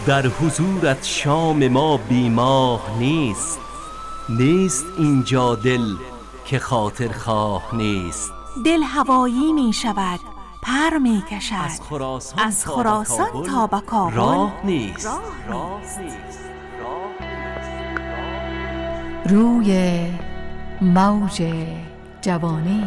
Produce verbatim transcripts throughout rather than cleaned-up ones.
در حضورت شام ما بیماه نیست. نیست اینجا دل که خاطر خواه نیست. دل هوایی می شود، پر می کشد، از خراسان, از خراسان تا به کابل راه نیست. راه نیست. روی موج جوانی.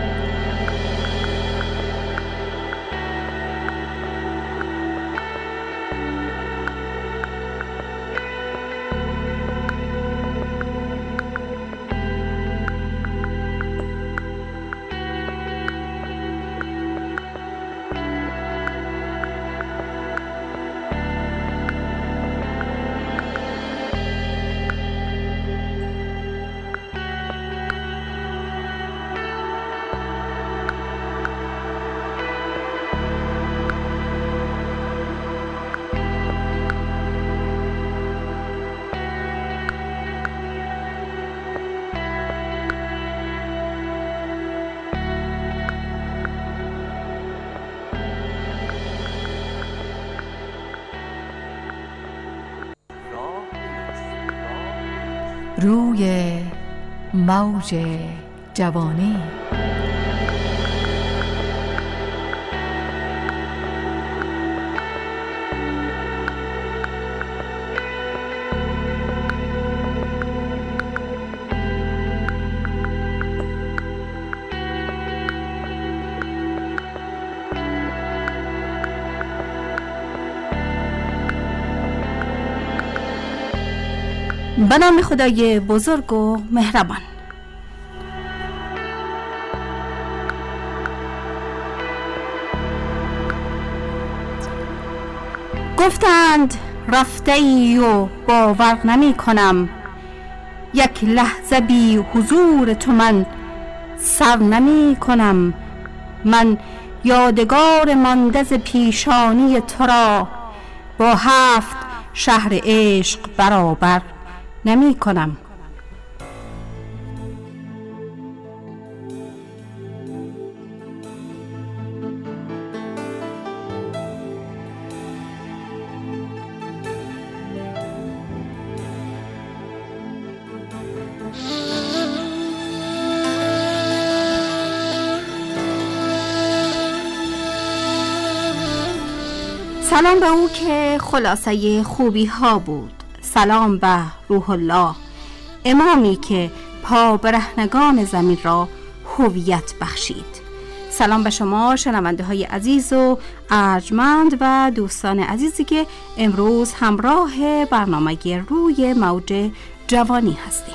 روی موج جوانی. به نام خدای بزرگ و مهربان. گفتند رفته ای و باور نمی کنم، یک لحظه بی حضور تو من سر نمی کنم. من یادگار مانده ز پیشانی تو را با هفت شهر عشق برابر نمی کنم. سلام به او که خلاصه خوبی ها بود. سلام به روح الله، امامی که پا برهنگان زمین را هویت بخشید. سلام به شما شنونده های عزیز و ارجمند و دوستان عزیزی که امروز همراه برنامه روی موج جوانی هستیم.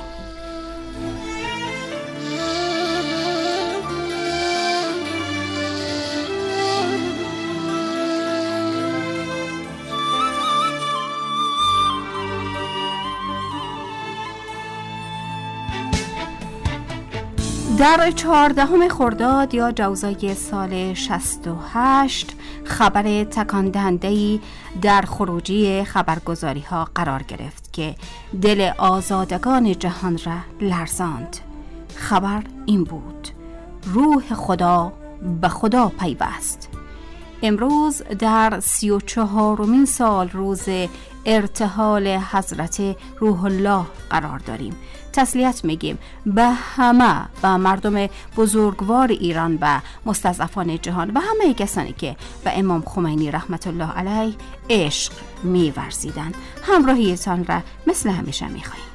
در چهاردهم خرداد یا جوزای سال شصت و هشت خبر تکان دهنده‌ای در خروجی خبرگزاری ها قرار گرفت که دل آزادگان جهان را لرزاند. خبر این بود: روح خدا به خدا پیوست. امروز در سی و چهارمین سال روز ارتحال حضرت روح الله قرار داریم. تسلیت میگیم به همه، به مردم بزرگوار ایران و مستضعفان جهان و همه کسانی که به امام خمینی رحمت الله علیه عشق می‌ورزیدند. همراهیتان را مثل همیشه می‌خواهیم.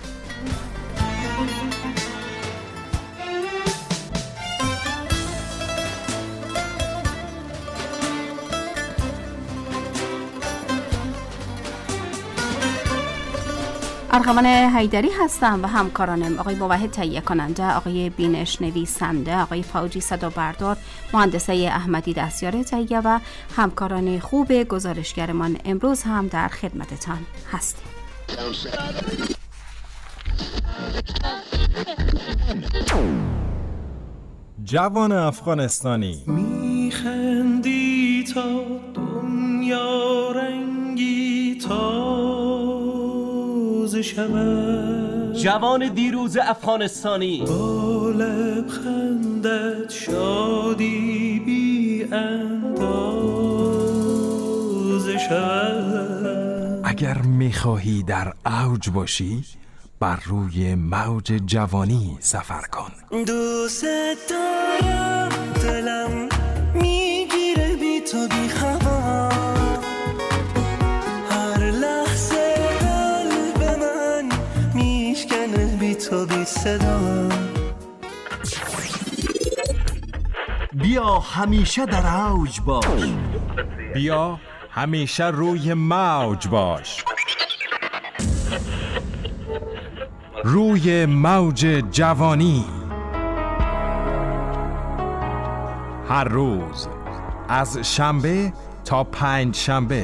ارغوان حیدری هستم و همکارانم آقای موحد تهیه کننده، آقای بینش نویسنده، آقای فوجی صدا بردار، مهندسه احمدی دستیار تهیه و همکاران خوب گزارشگرمان امروز هم در خدمتتان هستیم. جوان افغانستانی میخندی تا دنیا رنگی تازه شود، جوان دیروز افغانستانی با لبخندت شادی بی اندازه شود. اگر میخواهی در اوج باشی بر روی موج جوانی سفر کن. دوست دارم، دلم میگیره بی تو بی خبر، هر لحظه قلب من میشکنه بی تو بی صدا. بیا همیشه در اوج باش، بیا همیشه روی موج باش، روی موج جوانی. هر روز از شنبه تا پنج شنبه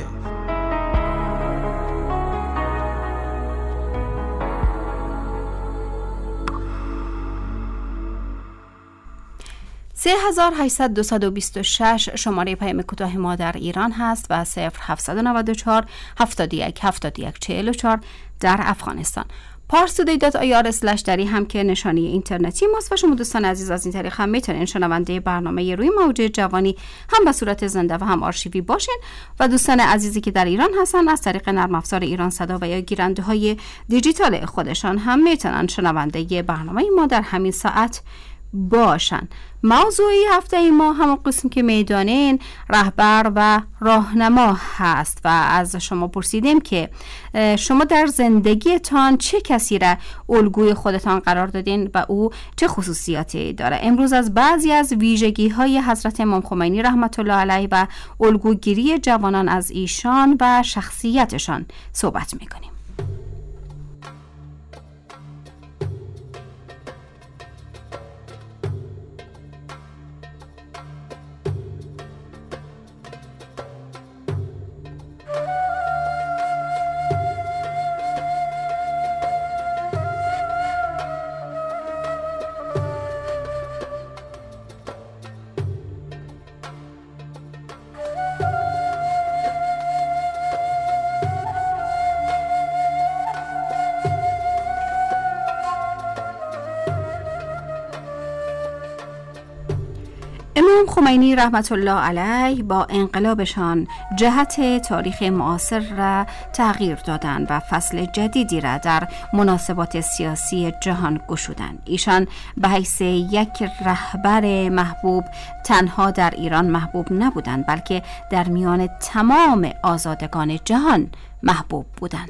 سه هزار و هشتصد دویست و بیست و شش شماره پیام کوتاه ما در ایران هست و صفر هفتصد و نود و چهار هفتاد و یک هفتاد و یک چهل و چهار در افغانستان. پارستودی دات آی آر اسلش دری هم که نشانی اینترنتی ماست و شما دوستان عزیز از این طریق هم میتونین شنونده برنامه روی موج جوانی هم به صورت زنده و هم آرشیوی باشین و دوستان عزیزی که در ایران هستن از طریق نرم افزار ایران صدا و یا گیرنده های دیجیتال خودشان هم میتونن شنونده برنامه ما در همین ساعت باشن. موضوعی هفته ما همون قسم که میدانین رهبر و راهنما هست و از شما پرسیدیم که شما در زندگیتان چه کسی را الگوی خودتان قرار دادین و او چه خصوصیاتی داره. امروز از بعضی از ویژگی های حضرت امام خمینی رحمت الله علیه و الگوگیری جوانان از ایشان و شخصیتشان صحبت میکنیم. امام خمینی رحمت الله علیه با انقلابشان جهت تاریخ معاصر را تغییر دادند و فصل جدیدی را در مناسبات سیاسی جهان گشودند. ایشان به حیث یک رهبر محبوب تنها در ایران محبوب نبودند بلکه در میان تمام آزادگان جهان محبوب بودند.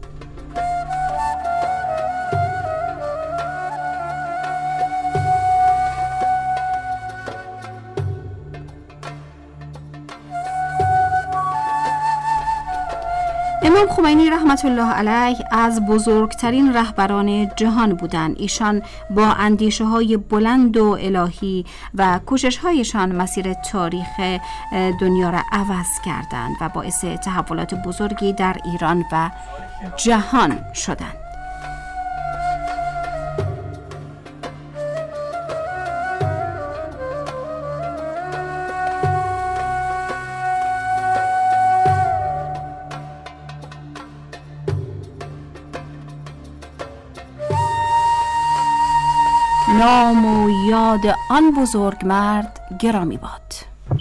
امام خمینی رحمت الله علیه از بزرگترین رهبران جهان بودند. ایشان با اندیشه های بلند و الهی و کوشش هایشان مسیر تاریخ دنیا را عوض کردند و باعث تحولات بزرگی در ایران و جهان شدند. نام و یاد آن بزرگ مرد گرامی باد.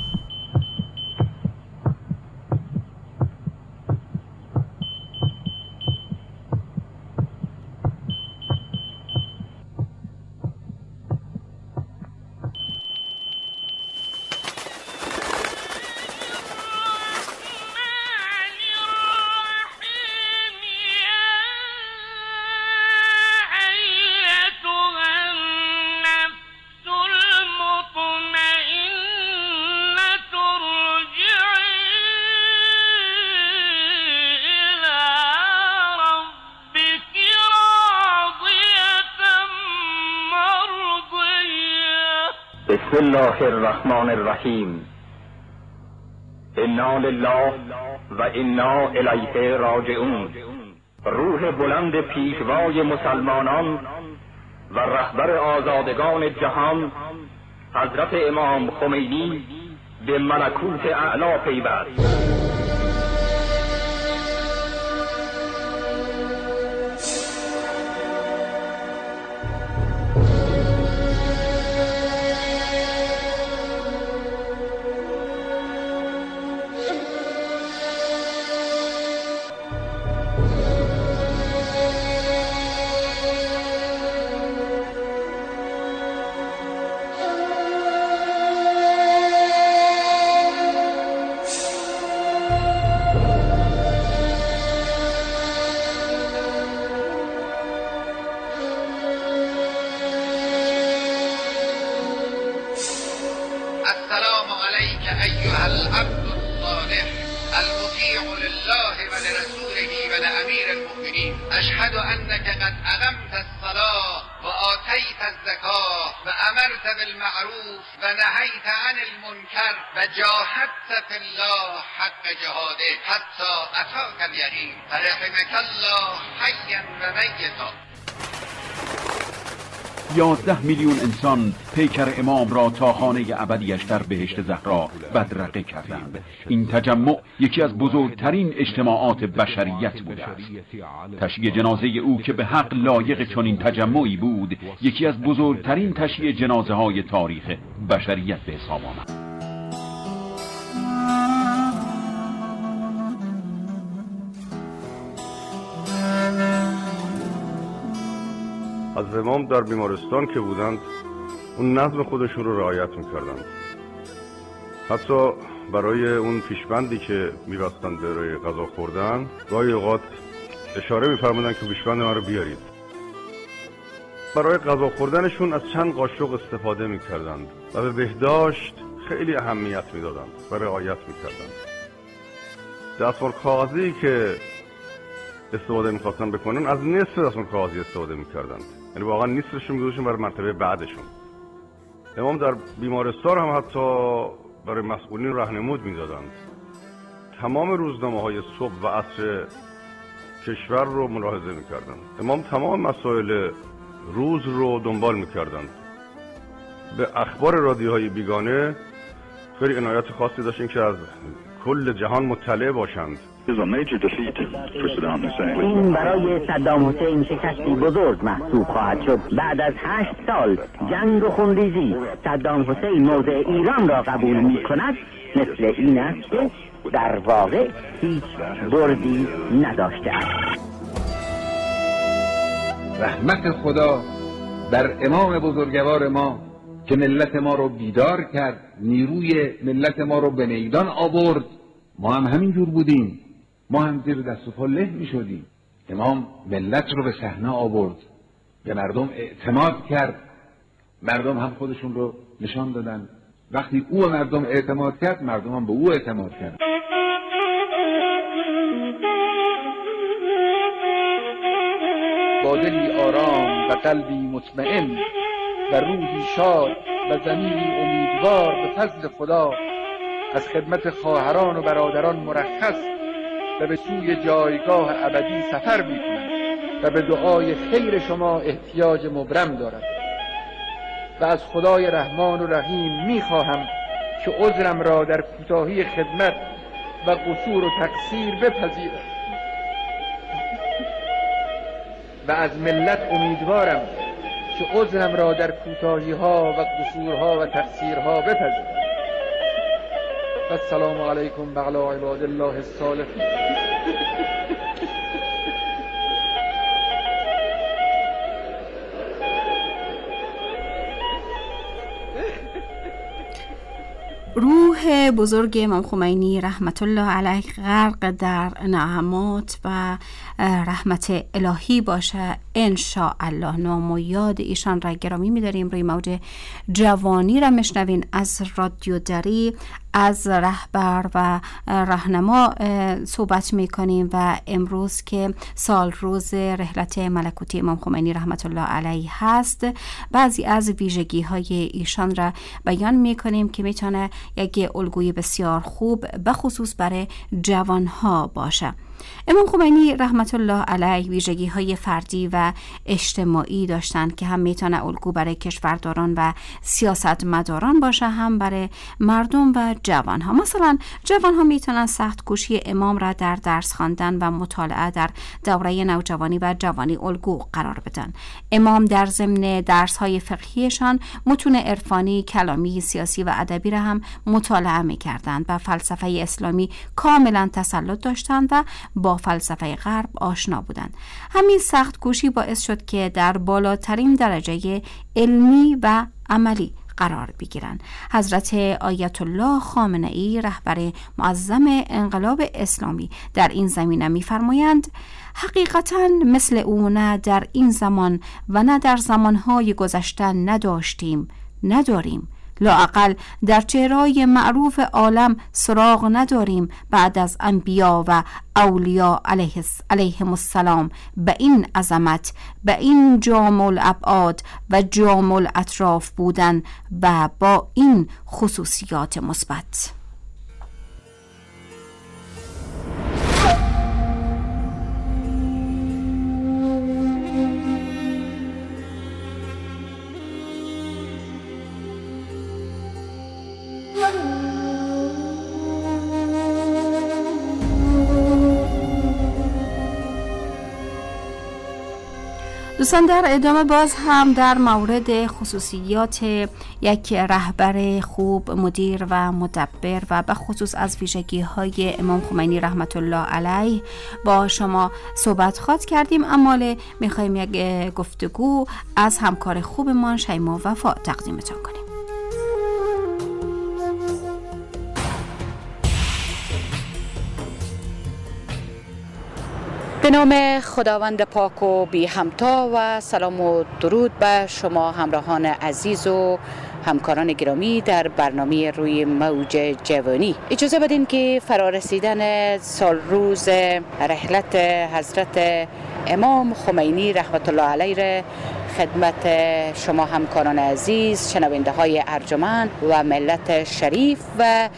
بسم الله الرحمن الرحیم. انا لله و انا الیه راجعون. روح بلند پیشوای مسلمانان و رهبر آزادگان جهان حضرت امام خمینی به ملکوت اعلی پیوست. ایها العبد الصالح المطیع لله و لرسوله و لامیر المؤمنین اشهد انک قد اقمت الصلاة و آتیت الزکاة و امرت بالمعروف و نهیت عن المنکر و جاهدت فی الله حق جهاده حتی اتاک الیقین فرحمک الله حیا و میتا. یازده میلیون انسان پیکر امام را تا خانه ابدیش در بهشت زهرا بدرقه کردند. این تجمع یکی از بزرگترین اجتماعات بشریت بوده است. تشییع جنازه او که به حق لایق چنین تجمعی بود، یکی از بزرگترین تشییع جنازه های تاریخ بشریت به حساب آمد. از امام در بیمارستان که بودند اون نظم خودشون رو رعایت میکردند. حتی برای اون پیشبندی که میبستند برای غذا خوردن گاهی اوقات اشاره میفرمودن که پیشبند من رو بیارید. برای غذا خوردنشون از چند قاشق استفاده میکردند و به بهداشت خیلی اهمیت میدادند و رعایت میکردند. دستمال کاغذی که استفاده میخواستن بکنن از نصف دستمال کاغذی استفاده میکردند، یعنی واقعا نیستشون میگذاشتن برای مرتبه بعدشون. امام در بیمارستان هم حتی برای مسئولین راهنمود میدادند. تمام روزنامه های صبح و عصر کشور رو ملاحظه میکردند. امام تمام مسائل روز رو دنبال میکردند. به اخبار رادیوهای بیگانه خیلی عنایت خاصی داشتن که از کل جهان مطلع باشند. این برای صدام حسین شکستی بزرگ محسوب خواهد شد. بعد از هشت سال جنگ و خونریزی صدام حسین موضع ایران را قبول می کند. مثل این است که در واقع هیچ بردی نداشته است. رحمت خدا بر امام بزرگوار ما که ملت ما رو بیدار کرد، نیروی ملت ما رو به میدان آورد. ما هم همینجور بودیم، ما هم زیر دست و پا له می شدیم. امام ملت رو به صحنه آورد، به مردم اعتماد کرد، مردم هم خودشون رو نشان دادن. وقتی او به مردم اعتماد کرد، مردم هم به او اعتماد کرد. با دلی آرام و قلبی مطمئن و روحی شاد و ضمیری امیدوار به فضل خدا از خدمت خواهران و برادران مرخص و به سوی جایگاه ابدی سفر می‌کنم و به دعای خیر شما احتیاج مبرم دارم و از خدای رحمان و رحیم می‌خواهم که عذرم را در کوتاهی خدمت و قصور و تقصیر بپذیرد و از ملت امیدوارم که عذرم را در کوتاهی‌ها و قصورها و تقصیرها بپذیرد. السلام علیکم و علی عباد الله الصالحین. روح بزرگ امام خمینی رحمت الله علیه غرق در نعمات و رحمت الهی باشه ان شاء الله. نام و یاد ایشان را گرامی می‌داریم. روی موج جوانی را میشنوین از رادیو دری، از رهبر و راهنما صحبت میکنیم و امروز که سال روز رحلت ملکوتی امام خمینی رحمت الله علیه هست، بعضی از ویژگی های ایشان را بیان میکنیم که میتونه یک الگوی بسیار خوب به خصوص برای جوانها باشه. امام خمینی رحمت الله علیه ویژگی های فردی و اجتماعی داشتند که هم میتونه الگو برای کشورداران و سیاستمداران باشه، هم برای مردم و جوان ها. مثلا جوان ها میتونن سخت کوشی امام را در درس خواندن و مطالعه در دوره نوجوانی و جوانی الگو قرار بدن. امام در ضمن درس های فقهیشان متون عرفانی، کلامی، سیاسی و ادبی را هم مطالعه میکردند و فلسفه اسلامی کاملا تسلط داشتند و با فلسفه غرب آشنا بودند. همین سخت کوشی باعث شد که در بالاترین درجه علمی و عملی قرار بگیرند. حضرت آیت الله خامنه ای رهبر معظم انقلاب اسلامی در این زمینه می‌فرمایند حقیقتاً مثل او نه در این زمان و نه در زمانهای گذشته نداشتیم، نداریم لااقل در چهره‌های معروف عالم سراغ نداریم بعد از انبیا و اولیاء علیه علیهم السلام به این عظمت، به این جامع الابعاد و جامع الاطراف بودن و با این خصوصیات مثبت. دوستان در ادامه باز هم در مورد خصوصیات یک رهبر خوب، مدیر و مدبر و به خصوص از ویژگی های امام خمینی رحمت الله علیه با شما صحبت خواهد کردیم، اما میخوایم یک گفتگو از همکار خوبمان شیما وفا تقدیمتان کنیم. به نام خداوند پاک و بی همتا و سلام و درود به شما همراهان عزیز و همکاران گرامی در برنامه روی موج جوانی. اجازه بدین که فرارسیدن سال روز رحلت حضرت امام خمینی رحمت الله علیه خدمت شما همکاران عزیز، شنونده های ارجمند و ملت شریف و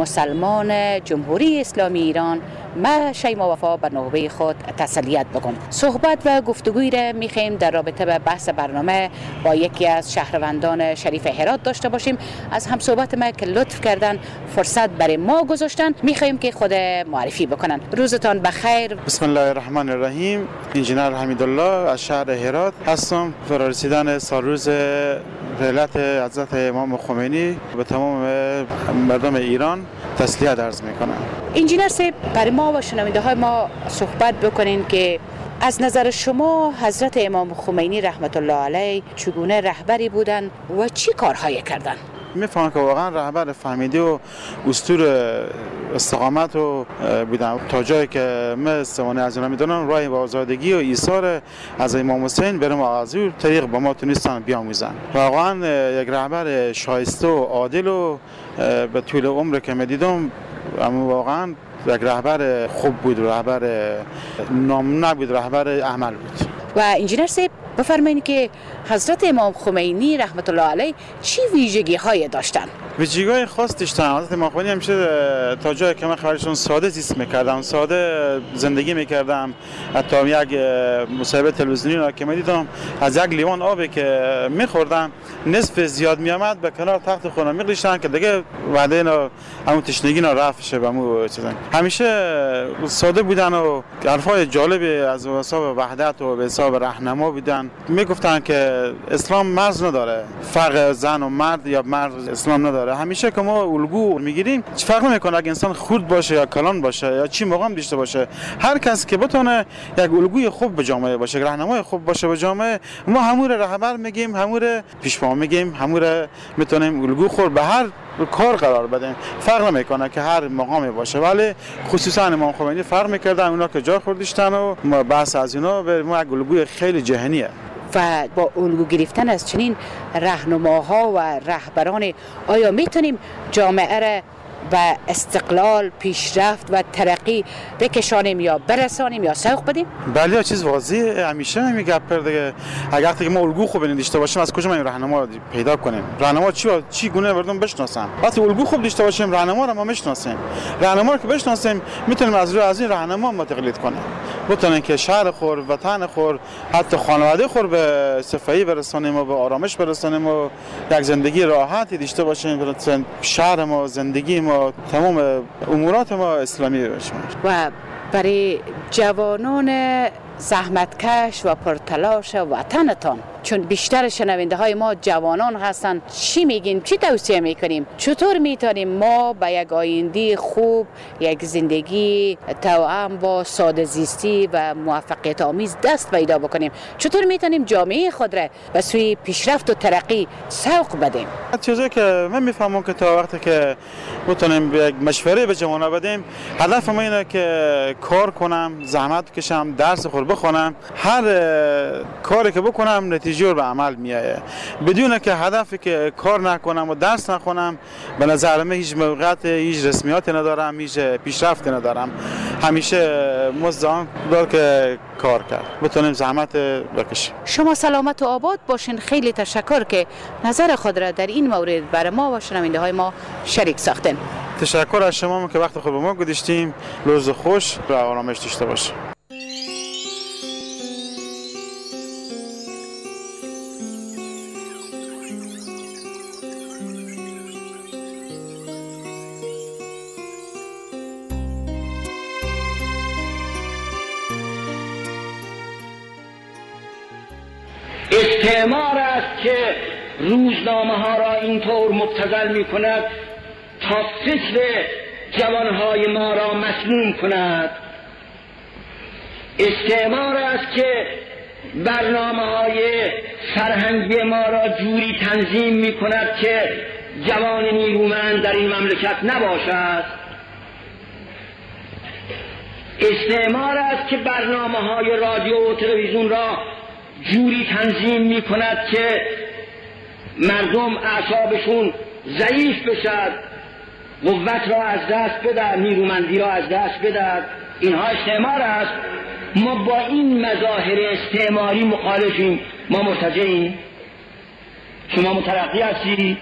مسلمان جمهوری اسلامی ایران، ما شیما وفا به نوبه خود تسلیت بکنم. صحبت و گفتگویی را میخوایم در رابطه به بحث برنامه با یکی از شهروندان شریف هرات داشته باشیم. از هم صحبت ما که لطف کردن فرصت برای ما گذاشتن، میخوایم که خود معرفی بکنن. روزتان بخیر. بسم الله الرحمن الرحیم. انجینر حمیدالله از شهر هرات هستم. فرارسیدن سال روز رحلت حضرت امام خمینی به تمام مردم ایران تسلیت عرض میکنم. انجینر صاحب، برای ما و شنونده های ما صحبت بکنین که از نظر شما حضرت امام خمینی رحمت الله علیه چگونه رهبری بودن و چی کارهایی کردن؟ میفهمم که واقعا رهبر فهمیدی و اسطور استقامت و بودن تا جایی که من استوانه از اینا میدونم راه با آزادگی و ایثار از امام حسین برم آغازی و طریق با ما تونستن بیاموزن. واقعا یک رهبر شایسته و عادل و به طول عمر که میدیدم اما واقعا یک رهبر خوب بود، رهبر نامونه بود، رهبر عمل بود. و انجینر صاحب بفرمایید که حضرت امام خمینی رحمت الله علیه چی ویژگی های داشتن؟ ویژگی های خاص داشتن. حضرت امام خمینی همیشه تا جایی که من خبرشون ساده زیست میکردم، ساده زندگی میکردم. حتی یک مصاحبه تلویزیونی را که میدیدم از یک لیوان آبی که میخوردن نصف زیاد میامد به کنار تخت خونه میگذاشتن که دیگه وعده اینا همون تشنگی نا رفع شه. همون چیزا همیشه ساده بودن و حرفای جالبی از حساب وحدت و به حساب راهنما بودن. میگفتن که اسلام مرز نداره، فرق زن و مرد یا مرد اسلام نداره. همیشه که ما الگو میگیریم چه فرق نمیکنه اگه انسان خرد باشه یا کلان باشه یا چی مقام داشته باشه، هر کس که بتونه یک الگوی خوب به جامعه باشه، راهنمای خوب باشه به جامعه، ما همون رهبر میگیم، همون پیشوا میگیم، همون میتونیم الگو خود به هر کار قرار بدیم. فرق نمیکنه که هر مقامی باشه، ولی خصوصا امام خمینی فرق میکردن. اونا که جا خوردشتن و ما بحث از اینا به ما یک الگوی خیلی جهانیه و با الگو گرفتن از چنین راهنماها و رهبران آیا میتونیم جامعه را و استقلال، پیشرفت و ترقی بکشانیم یا برسانیم یا سوق بدیم؟ بله، چیز واضحه. همیشه همین گپ دیگه. اگر که ما الگو خوب داشته باشیم از کجا ما این راهنما پیدا کنیم؟ راهنما چی چی گونه مردم بشناسن؟ وقتی الگو خوب داشته باشیم راهنما رو ما میشناسیم. راهنما رو که بشناسیم میتونیم از روی از این راهنما ما تقلید کنیم. بتونیم که شهر خور، وطن خور، حتی خانواده خور به صفایی برسانیم و به آرامش برسانیم و یک زندگی راحتی داشته باشیم. شهر ما، زندگی ما، تمام امورات ما اسلامی باشه. و برای جوانان زحمتکش و پرتلاش وطنتان، چون بیشتر شنونده های ما جوانان هستن، چی میگین؟ چی توصیه میکنیم؟ چطور میتونیم ما به یک آینده خوب، یک زندگی توأم با ساده زیستی و موفقیت آمیز دست پیدا بکنیم؟ چطور میتونیم جامعه خود را به سوی پیشرفت و ترقی سوق بدیم؟ چیزی که من میفهمم که تا وقتی که بتونیم یک مشوره به جوانان بدیم، هدف ما اینه که کار کنم، زحمت کشم، درس خور بخونم، هر کاری که بکنم نتیجه رو به عمل میایه. بدون که هدفی که کار نکنم و درس نخونم به نظر من هیچ موقعیت، هیچ رسمیت ندارم، هیچ پیشرفت ندارم. همیشه مزدان دار که کار کرد بتونیم زحمت بکشیم. شما سلامت و آباد باشین. خیلی تشکر که نظر خود را در این مورد برای ما و شنونده های ما شریک ساختین. تشکر از شما که وقت خود به ما گذاشتیم. روز خوش و آرامش داشته باشید. استعمار است که روزنامه ها را اینطور مبتذل می کند تا فکر جوانهای ما را مسموم کند. استعمار است که برنامه های فرهنگی ما را جوری تنظیم می کند که جوان نیرومند در این مملکت نباشد. استعمار است که برنامه های رادیو و تلویزیون را جوری تنظیم می کند که مردم اعصابشون ضعیف بشد، قوت را از دست بدهد، نیرومندی را از دست بدهد. اینها استعمار است. ما با این مظاهر استعماری مخالفیم. ما مرتجعیم. شما مترقی هستی؟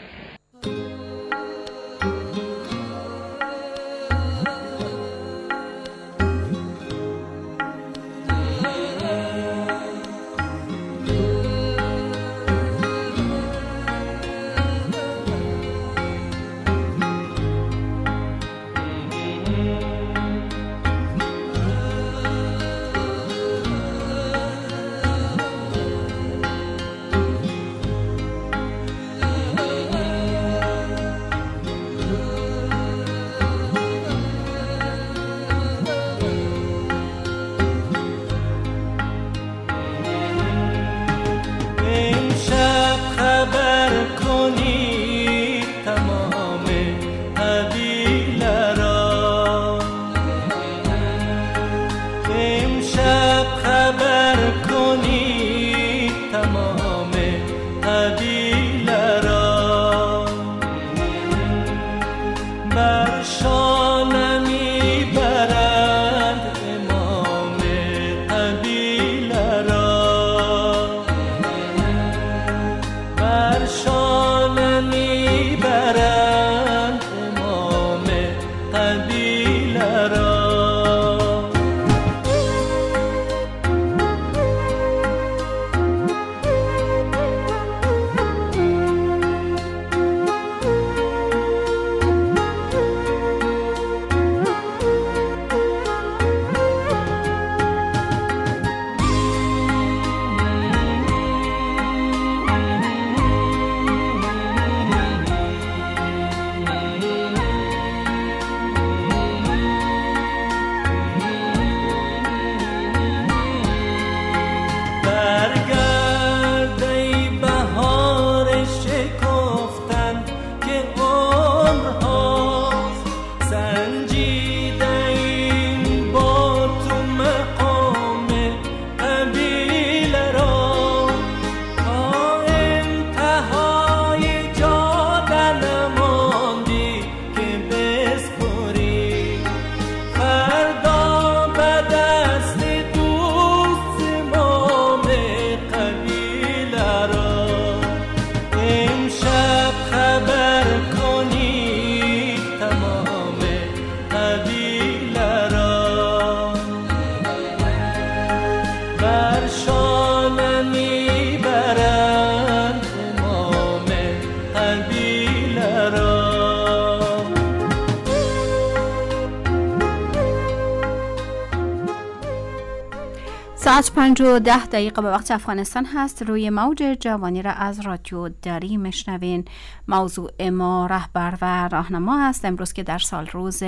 ساعت پنج و ده دقیقه به وقت افغانستان هست. روی موج جوانی را از رادیو دری میشنوین. موضوع ما رهبر و راهنما است. امروز که در سال روز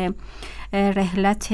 رحلت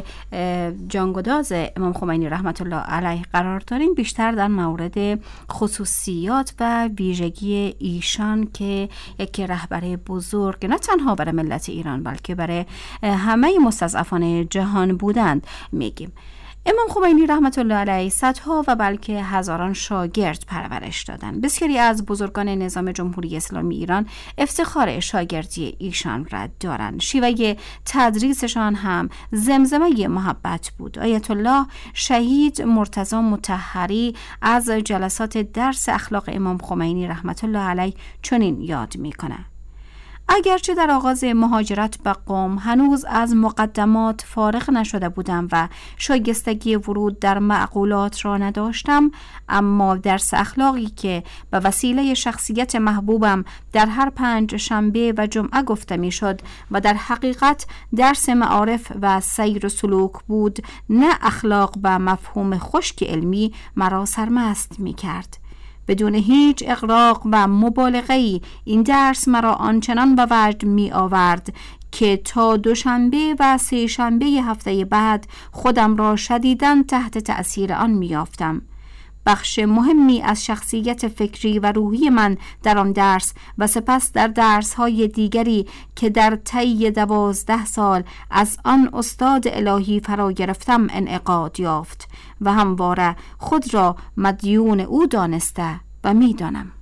جانگداز امام خمینی رحمت الله علیه قرار داریم، بیشتر در مورد خصوصیات و ویژگی ایشان که یک رهبر بزرگ نه تنها برای ملت ایران بلکه برای همه مستضعفان جهان بودند میگیم. امام خمینی رحمت الله علیه صدها و بلکه هزاران شاگرد پرورش دادند. بسیاری از بزرگان نظام جمهوری اسلامی ایران افتخار شاگردی ایشان را دارند. شیوه تدریسشان هم زمزمه محبت بود. آیت الله شهید مرتضی مطهری از جلسات درس اخلاق امام خمینی رحمت الله علیه چنین یاد می‌کند: اگرچه در آغاز مهاجرت به قم هنوز از مقدمات فارغ نشده بودم و شایستگی ورود در معقولات را نداشتم، اما درس اخلاقی که به وسیله شخصیت محبوبم در هر پنج شنبه و جمعه گفته می شد و در حقیقت درس معارف و سیر و سلوک بود، نه اخلاق و مفهوم خشک علمی، مرا سرمست می کرد. بدون هیچ اغراق و مبالغه‌ای این درس مرا آنچنان به وجد می آورد که تا دوشنبه و سه شنبه هفته بعد خودم را شدیداً تحت تأثیر آن می یافتم. بخش مهمی از شخصیت فکری و روحی من در آن درس و سپس در درس‌های دیگری که در طی دوازده سال از آن استاد الهی فرا گرفتم انعقاد یافت و همواره خود را مدیون او دانسته و می‌دانم.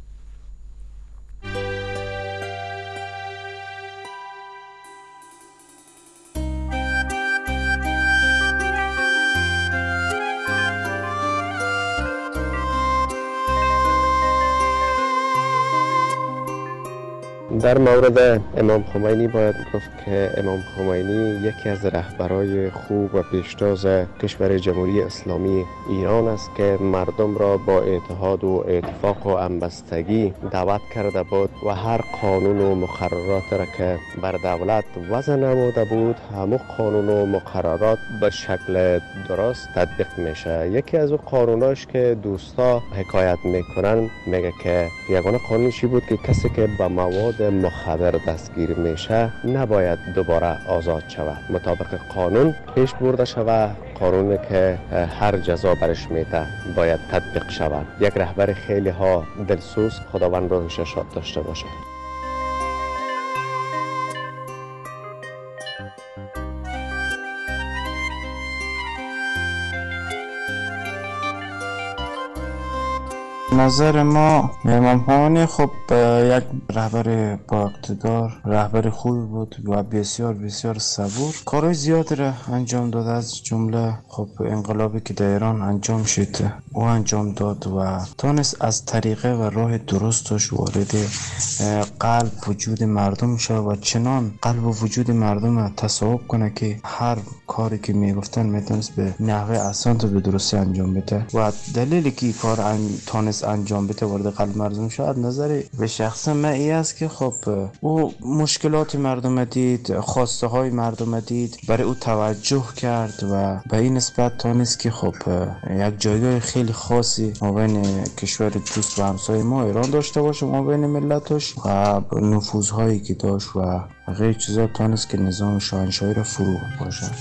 در مورد امام خمینی باید گفت که امام خمینی یکی از رهبرای خوب و پیشتاز کشور جمهوری اسلامی ایران است که مردم را با اتحاد و اتفاق و همبستگی دعوت کرده بود و هر قانون و مقررات را که بر دولت وضع نموده بود همو قانون و مقررات به شکل درست تطبیق میشه. یکی از اون قانوناش که دوستا حکایت میکنن میگه که یگانه قانونشی بود که کسی که به مواد مخدر دستگیر میشه نباید دوباره آزاد شود. مطابق قانون پیش برده شود، قانونی که هر جزا برش میده باید تطبیق شود. یک رهبر خیلی ها دلسوز، خداوند روحش شاد داشته باشد. نظر ما امام خمینی خب یک رهبر با اقتدار، رهبر خوبی بود و بسیار بسیار صبور. کارهای زیادی را انجام داد، از جمله خب انقلابی که در ایران انجام شد او انجام داد و تونست از طریقه و راه درستش وارد قلب وجود مردم شد و چنان قلب و وجود مردم را تصاحب کنه که هر کاری که میگفتن میتونست به نحوه آسان و به درستی انجام بده و دلیلی که کار تونست انجام بده وارد قلب مردم شد نظر به شخص من ای است که خب او مشکلات مردم دید، خواسته های مردم دید، برای او توجه کرد و به این نسبت تونست که خب یک جایگاه خیلی خاصی مابین کشور دوست و همسایه ما ایران داشته باشه، مابین ملتش و نفوذهایی که داشت و غیر چیزا تونست که نظام شاهنشاهی را فرو باشد.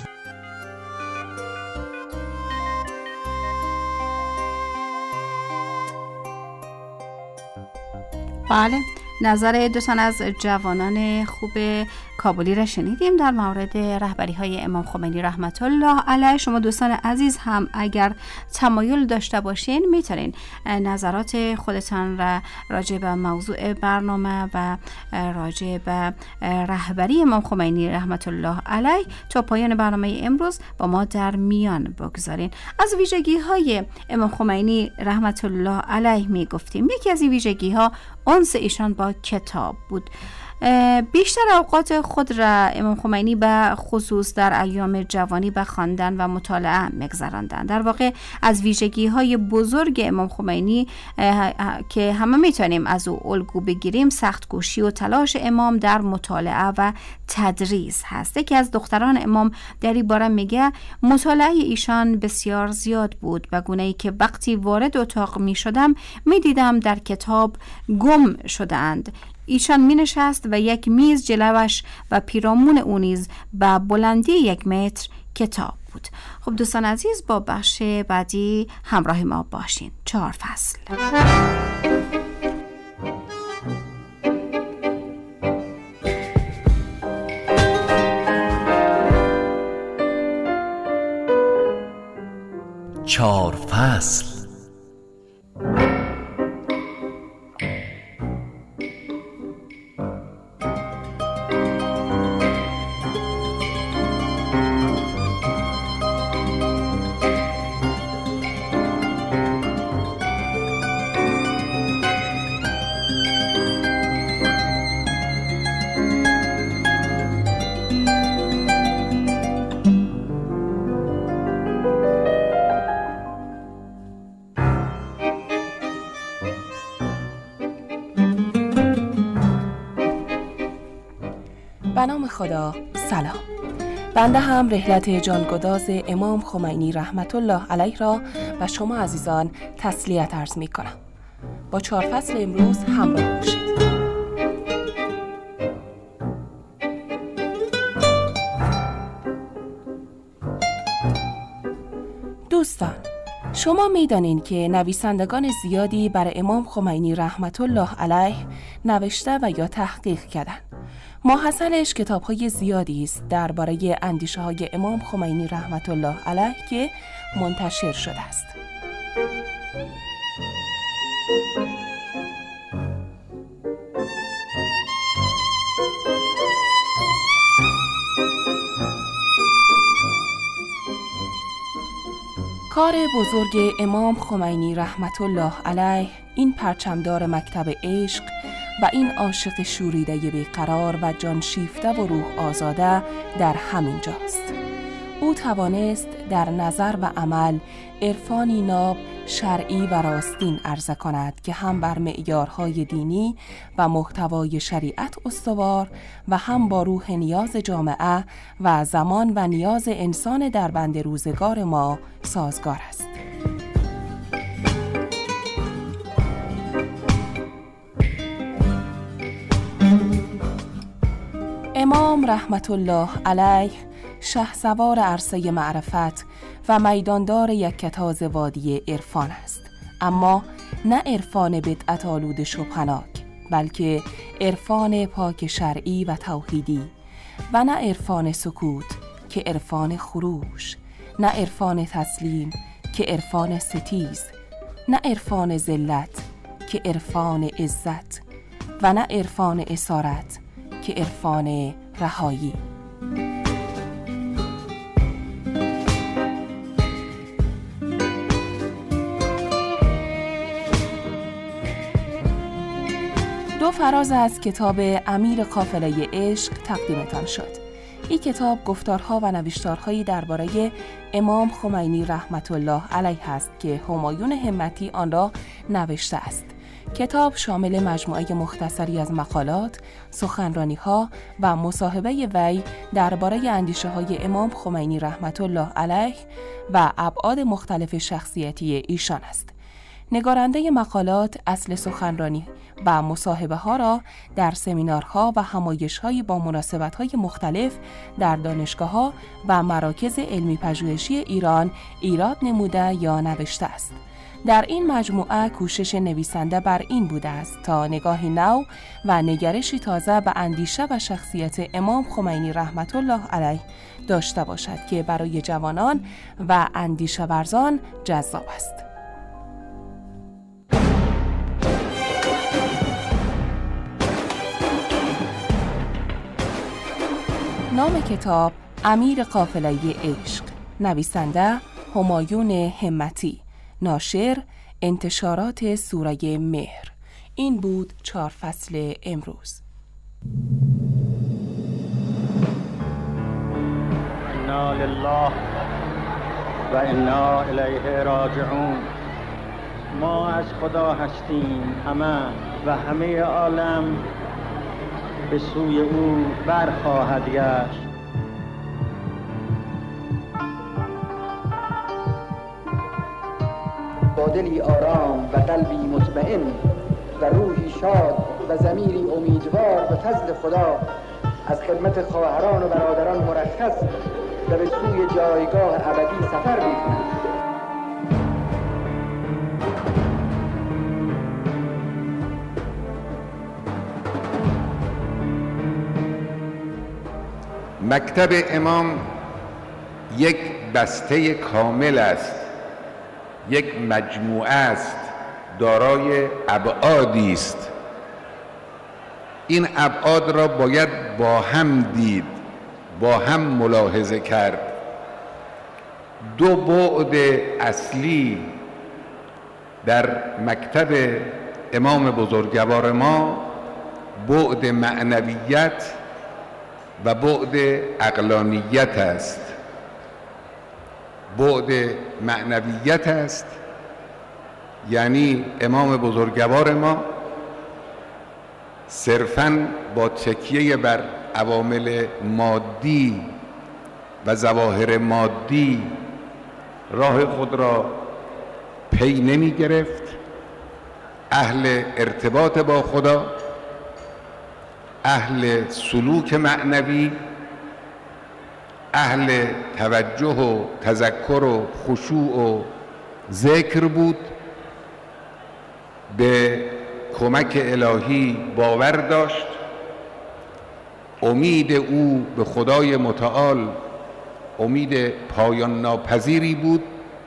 بله، نظر دو تن از جوانان خوب کابلی را شنیدیم در مورد رهبری های امام خمینی رحمت الله علیه. شما دوستان عزیز هم اگر تمایل داشته باشین میتونین نظرات خودتان را راجع به موضوع برنامه و راجع به رهبری امام خمینی رحمت الله علیه تا پایان برنامه امروز با ما در میان بگذارین. از ویژگی های امام خمینی رحمت الله علیه میگفتیم. یکی از این ویژگی ها انس ایشان با کتاب بود. بیشتر اوقات خود را امام خمینی به خصوص در ایام جوانی به خواندن و مطالعه می‌گذراندند. در واقع از ویژگی‌های بزرگ امام خمینی که همه میتونیم از او الگو بگیریم سخت‌کوشی و تلاش امام در مطالعه و تدریس هست. یکی از دختران امام در این باره میگه مطالعه ایشان بسیار زیاد بود، به گونه‌ای که وقتی وارد اتاق میشدم میدیدم در کتاب گم شده‌اند. ایشان می نشست و یک میز جلوش و پیرامون او نیز به بلندی یک متر کتاب بود. خب دوستان عزیز، با بخش بعدی همراه ما باشین. چهار فصل. چار فصل. به نام خدا. سلام. بنده هم رحلت جانگداز امام خمینی رحمت الله علیه را و شما عزیزان تسلیت عرض می کنم. با چهار فصل امروز همراه باشید. دوستان، شما میدانید که نویسندگان زیادی بر امام خمینی رحمت الله علیه نوشته و یا تحقیق کردند. ماحصلش کتاب‌های زیادی است درباره اندیشه‌های امام خمینی رحمت الله علیه که منتشر شده است. کار بزرگ امام خمینی رحمت الله علیه این پرچمدار مکتب عشق و این عاشق شوریده بیقرار و جان شیفته و روح آزاده در همین جاست. او توانست در نظر و عمل عرفانی ناب، شرعی و راستین عرضه کند که هم بر معیارهای دینی و محتوای شریعت استوار و هم با روح نیاز جامعه و زمان و نیاز انسان در بند روزگار ما سازگار است. امام رحمت الله علیه شهسوار عرصه معرفت و میداندار یک کتاز وادی عرفان است، اما نه عرفان بدعت آلود شبهناک، بلکه عرفان پاک شرعی و توحیدی، و نه عرفان سکوت که عرفان خروش، نه عرفان تسلیم که عرفان ستیز، نه عرفان ذلت که عرفان عزت، و نه عرفان اسارت که عرفان رهایی. دو فراز از کتاب امیر قافله عشق تقدیمتان شد. این کتاب گفتارها و نوشتارهایی درباره امام خمینی رحمت الله علیه است که همایون همتی آن را نوشته است. کتاب شامل مجموعه مختصری از مقالات، سخنرانی‌ها و مصاحبه وی درباره اندیشه‌های امام خمینی رحمت الله علیه و ابعاد مختلف شخصیتی ایشان است. نگارنده مقالات اصل سخنرانی و مصاحبه ها را در سمینارها و همایش‌های با مناسبت‌های مختلف در دانشگاه‌ها و مراکز علمی پژوهشی ایران ایراد نموده یا نوشته است. در این مجموعه کوشش نویسنده بر این بوده است تا نگاهی نو و نگرشی تازه به اندیشه و شخصیت امام خمینی رحمت الله علیه داشته باشد که برای جوانان و اندیشه ورزان جذاب است. نام کتاب امیر قافله عشق، نویسنده همایون همتی، ناشر انتشارات سوره مهر. این بود چهار فصل امروز. انا لله و انا الیه راجعون. ما از خدا هستیم همه و همه عالم به سوی او برخواهد گشت. با دلی آرام و قلبی مطمئن و روحی شاد و ضمیری امیدوار به فضل خدا از خدمت خواهران و برادران مرخص و به سوی جایگاه ابدی سفر می‌کنم. مکتب امام یک بسته کامل است یک مجموعه است، دارای ابعادی است. این ابعاد را باید با هم دید، با هم ملاحظه کرد. دو بعد اصلی در مکتب امام بزرگوار ما، بعد معنویت و بعد عقلانیت است. بعد معنویت است یعنی امام بزرگوار ما صرفاً با تکیه بر عوامل مادی و ظواهر مادی راه خود را پی نمی گرفت. اهل ارتباط با خدا، اهل سلوک معنوی، اهل توجه و تذکر و خشوع و ذکر بود. به کمک الهی باور داشت. امید او به خدای متعال امید پایان ناپذیری بود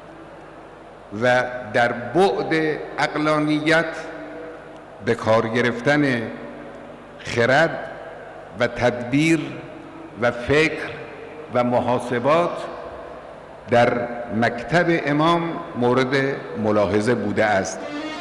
و در بعد عقلانیت به کار گرفتن خرد و تدبیر و فکر و محاسبات در مکتب امام مورد ملاحظه بوده است.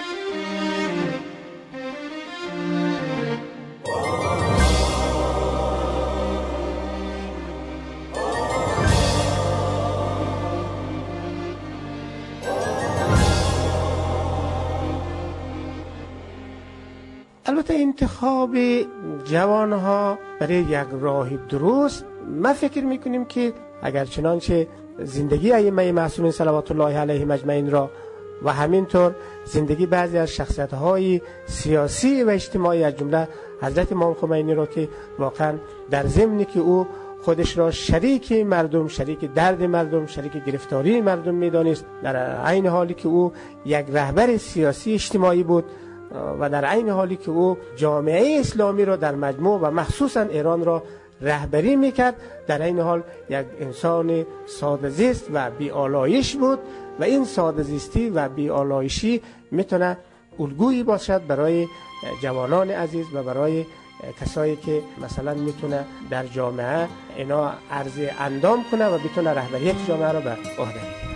البته انتخاب جوانها برای یک راه درست، ما فکر میکنیم که اگر چنانچه زندگی ائمه معصومین صلوات الله علیهم اجمعین را و همینطور زندگی بعضی از شخصیت‌های سیاسی و اجتماعی از جمله حضرت امام خمینی را که واقعا در ضمنی که او خودش را شریک مردم، شریک درد مردم، شریک گرفتاری مردم می‌دانست، در عین حالی که او یک رهبر سیاسی اجتماعی بود و در عین حالی که او جامعه اسلامی را در مجموع و مخصوصا ایران را رهبری میکرد، در این حال یک انسان ساده زیست و بی‌آلایش بود و این ساده زیستی و بی‌آلایشی میتونه الگویی باشد برای جوانان عزیز و برای کسایی که مثلا میتونه در جامعه اینا عرض اندام کنه و بتونه رهبریت جامعه را به عهده بگیره.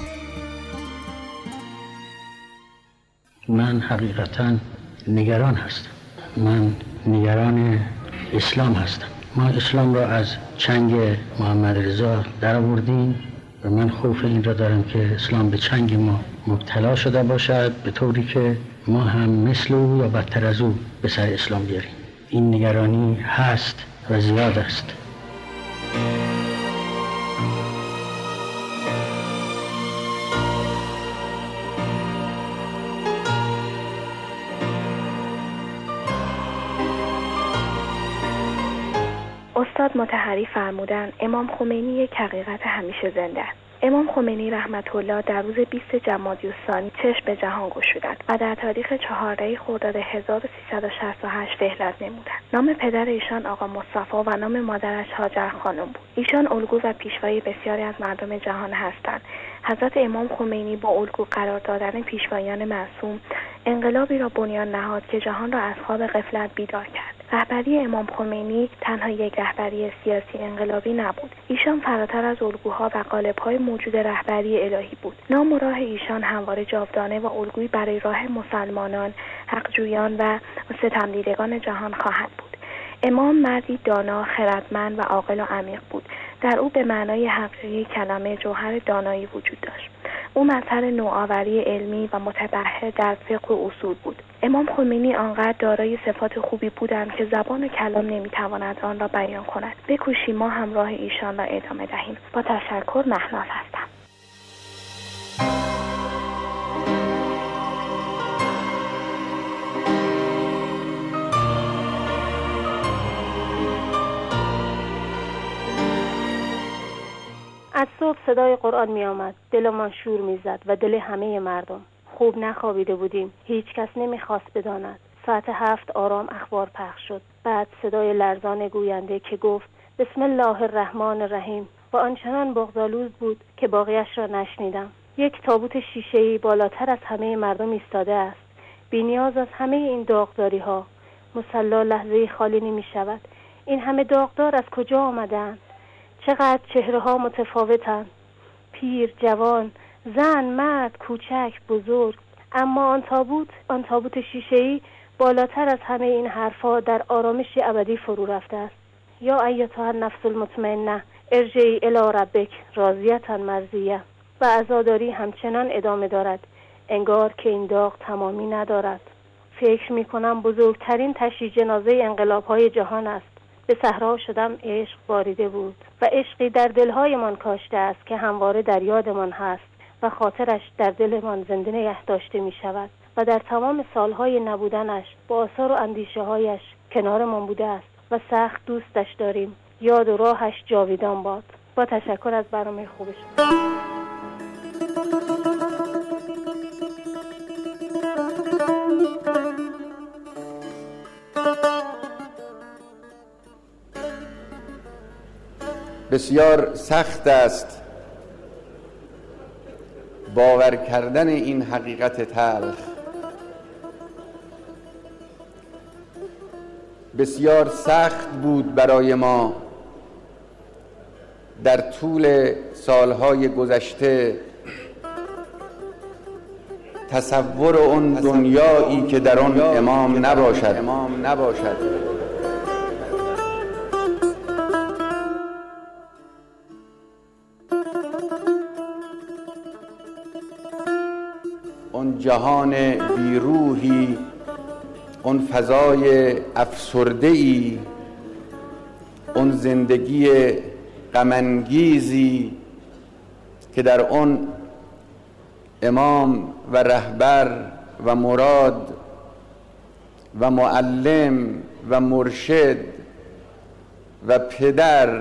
من حقیقتا نگران هستم. من نگران اسلام هستم. ما اسلام را از چنگ محمد رضا در آوردیم و من خوف این را دارم که اسلام به چنگ ما مبتلا شده باشد، به طوری که ما هم مثل او یا بدتر از او به سر اسلام بیاریم. این نگرانی هست و زیاد است. استاد مطهری فرمودن امام خمینی یک حقیقت همیشه زنده است. امام خمینی رحمت الله در روز بیست جمادی الثانی چشم به جهان گشودند و در تاریخ چهاردهم خرداد هزار و سیصد و شصت و هشت رحلت نمودند. نام پدر ایشان آقا مصطفی و نام مادرش هاجر خانم بود. ایشان الگو و پیشوای بسیاری از مردم جهان هستند. حضرت امام خمینی با الگو قرار دادن پیشوایان معصوم انقلابی را بنیان نهاد که جهان را از خواب غفلت بیدار کرد. رهبری امام خمینی تنها یک رهبری سیاسی انقلابی نبود. ایشان فراتر از الگوها و قالب‌های موجود رهبری الهی بود. نام و راه ایشان همواره جاودانه و الگویی برای راه مسلمانان، حقجویان و ستمدیدگان جهان خواهد بود. امام مردی دانا، خردمند و عاقل و عمیق بود. در او به معنای حقیقی کلمه جوهر دانایی وجود داشت. او مظهر نوآوری علمی و متبحر در فقه و اصول بود. امام خمینی آنقدر دارای صفات خوبی بودند که زبان و کلام نمیتواند آن را بیان کند. بکوشیم ما همراه ایشان را ادامه دهیم. با تشکر، مهناز هستم. از صبح صدای قرآن می آمد. دلمان شور می زد و دل همه مردم. خوب نخوابیده بودیم. هیچ کس نمی خواست بداند. ساعت هفت آرام اخبار پخش شد. بعد صدای لرزان گوینده که گفت بسم الله الرحمن الرحیم و آنچنان بغض‌آلود بود که باقیش را نشنیدم. یک تابوت شیشه‌ای بالاتر از همه مردم ایستاده است. بی‌نیاز از همه این داغداری ها، مصلا لحظه خالی نمی شود. این همه داغدار از کجا آمدند؟ چقدر چهره ها متفاوتند، پیر، جوان، زن، مرد، کوچک، بزرگ. اما آن تابوت، آن تابوت شیشه‌ای بالاتر از همه این حرفا در آرامش ابدی فرو رفته است. یا ایتها النفس المطمئنه ارجعی الی ربک راضیة مرضیه. و عزاداری همچنان ادامه دارد، انگار که این داغ تمامی ندارد. فکر می کنم بزرگترین تشییع جنازه انقلاب‌های جهان است. به صحرا شدم عشق باریده بود و عشقی در دلهایمان کاشته است که همواره در یادمان هست و خاطرش در دلمان زنده نگه داشته می شود و در تمام سالهای نبودنش با آثار و اندیشه هایش کنارمان بوده است و سخت دوستش داریم. یاد و راهش جاویدان باد. با تشکر از برنامه خوب شما. بسیار سخت است باور کردن این حقیقت تلخ. بسیار سخت بود برای ما در طول سالهای گذشته تصور اون دنیایی که در آن امام نباشد امام نباشد اون جهان بیروحی، اون فضای افسرده‌ای، اون زندگی غم‌انگیزی که در اون امام و رهبر و مراد و معلم و مرشد و پدر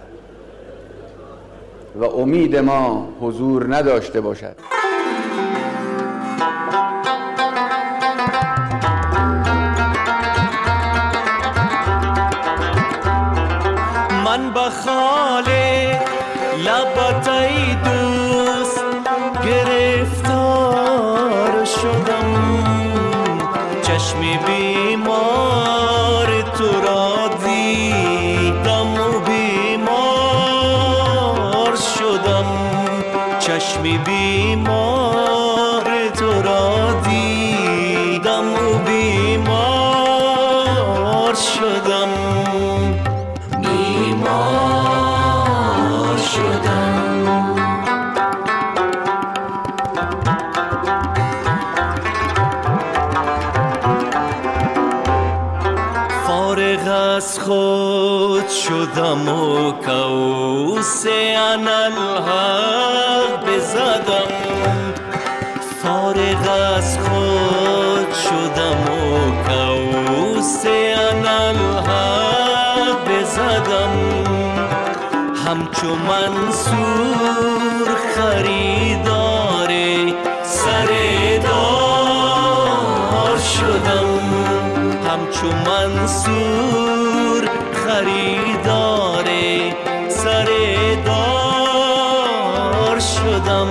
و امید ما حضور نداشته باشد. من به خال لبت ای دوست گرفتار شدم، چشم بیمار تو را دیدم و بیمار شدم، چشم بیمار تو را دیدم و بیمار شدم، بیمار شدم. فارغ از خود شدم و کوس انالحق بزدم، فارغ از خود شدم و کوس انالحق بزدم، همچو منصور خریدار سر دار شدم، همچو منصور خریدار سر دار شدم.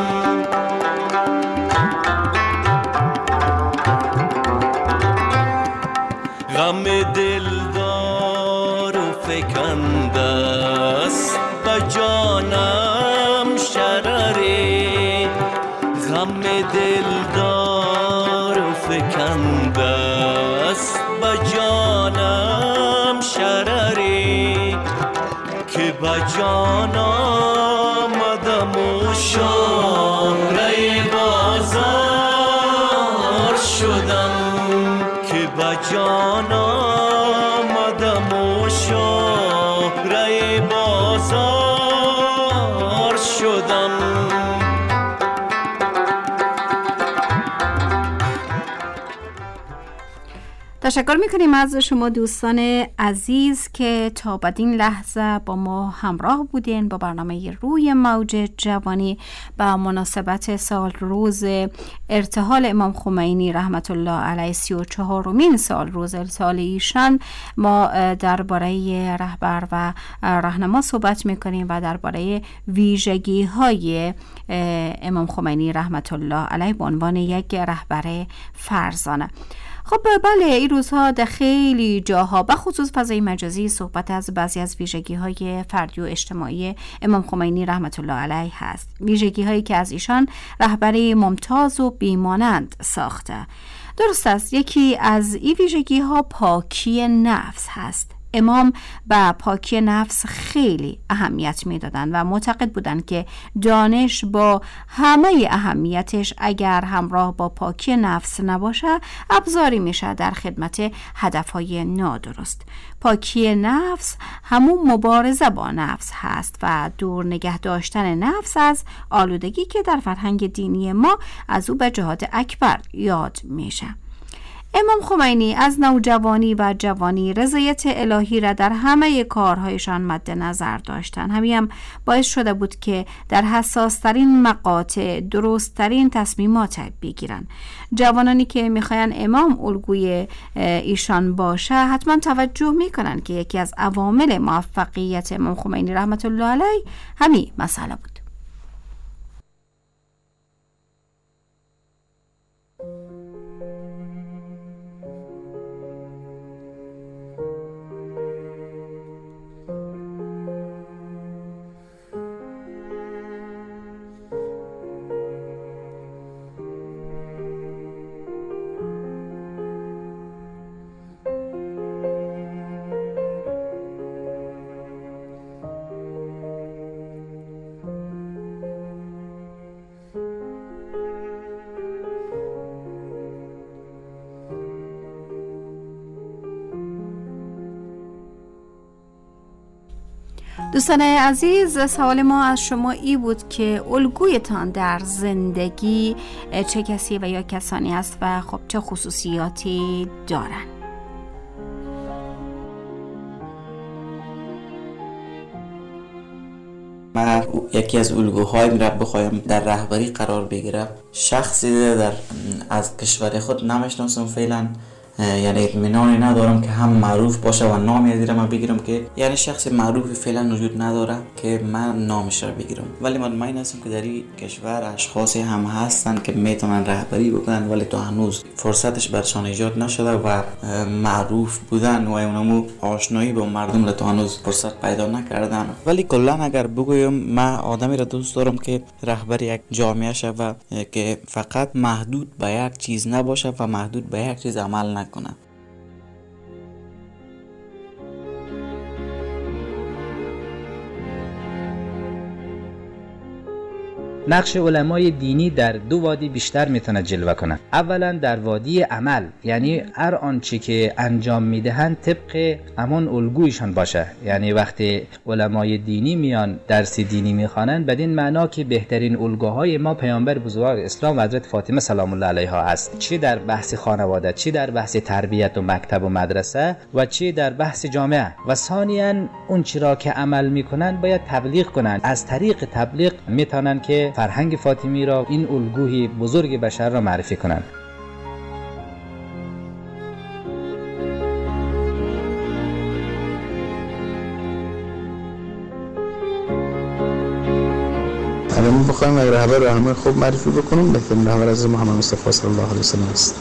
غم دلدار و فکنده است به جانم شرری، غم دلدار و فکنده است به جانم شرری، که به جان آمدم و شهره بازار شدم، که به جان آمدم و شهره بازار شدم. تشکر میکنیم از شما دوستان عزیز که تا بدین لحظه با ما همراه بودین با برنامه روی موج جوانی با مناسبت سال روز ارتحال امام خمینی رحمت الله علیه سی و چهارمین سال روز ارتحال ایشان. ما درباره رهبر و راهنما صحبت میکنیم و درباره ویژگی های امام خمینی رحمت الله علیه به عنوان یک رهبر فرزانه. خب بله، این روزها در خیلی جاها به خصوص فضای مجازی صحبت از بعضی از ویژگی های فردی و اجتماعی امام خمینی رحمت الله علیه هست، ویژگی هایی که از ایشان رهبری ممتاز و بیمانند ساخته. درست است، یکی از این ویژگی ها پاکی نفس هست. امام به پاکی نفس خیلی اهمیت میدادند و معتقد بودند که دانش با همه اهمیتش اگر همراه با پاکی نفس نباشه ابزاری میشه در خدمت هدفهای نادرست. پاکی نفس همون مبارزه با نفس هست و دور نگه داشتن نفس از آلودگی که در فرهنگ دینی ما از او به جهاد اکبر یاد میشه. امام خمینی از نوجوانی و جوانی رضایت الهی را در همه کارهایشان مد نظر داشتند. همین باعث شده بود که در حساس ترین مقاطع درست ترین تصمیمات بگیرند. جوانانی که میخواین امام الگوی ایشان باشه حتما توجه میکنن که یکی از عوامل موفقیت امام خمینی رحمت الله علیه همین مسئله بود. دوستان عزیز، سوال ما از شما ای بود که الگویتان در زندگی چه کسی و یا کسانی است و خب چه خصوصیاتی دارن؟ من یکی از الگوهایم را بخوایم در رهبری قرار بگیرم، شخصی در از کشور خود نمیشناسم فعلا، یعنی اطمینانی ندارم که هم معروف باشه و نامی از من بگیرم که یعنی شخص معروفی فعلا وجود نداره که من نامش را بگیرم، ولی من مطمئن هستم که در این کشور اشخاصی هم هستن که میتونن رهبری بکنن ولی تا هنوز فرصتش برشان ایجاد نشده و معروف بودن و اونمو آشنایی با مردم را تا هنوز فرصت پیدا نکردن. ولی کلا اگر بگویم من آدمی را دوست دارم که رهبر یک جامعه شوه که فقط محدود به یک چیز نباشه و محدود به یک چیز عمل نکنه. کنه. نقش علمای دینی در دو وادی بیشتر میتونه جلوه کنه. اولا در وادی عمل، یعنی هر آنچه که انجام میدهند طبق همون الگویشان باشه. یعنی وقتی علمای دینی میان درس دینی میخوانن بدین معنا که بهترین الگوهای ما پیامبر بزرگ اسلام و حضرت فاطمه سلام الله علیها است، چی در بحث خانواده، چی در بحث تربیت و مکتب و مدرسه و چی در بحث جامعه. و ثانیاً اون چرا که عمل میکنن باید تبلیغ کنن. از طریق تبلیغ میتونن که فرهنگ فاطمی را، این الگوی بزرگ بشر را معرفی کنند. اگر ما بخوایم یک رهبر راهنمای خوب معرفی بکنیم، بهترین رهبر از محمد مصطفی صلی الله علیه و سلم است.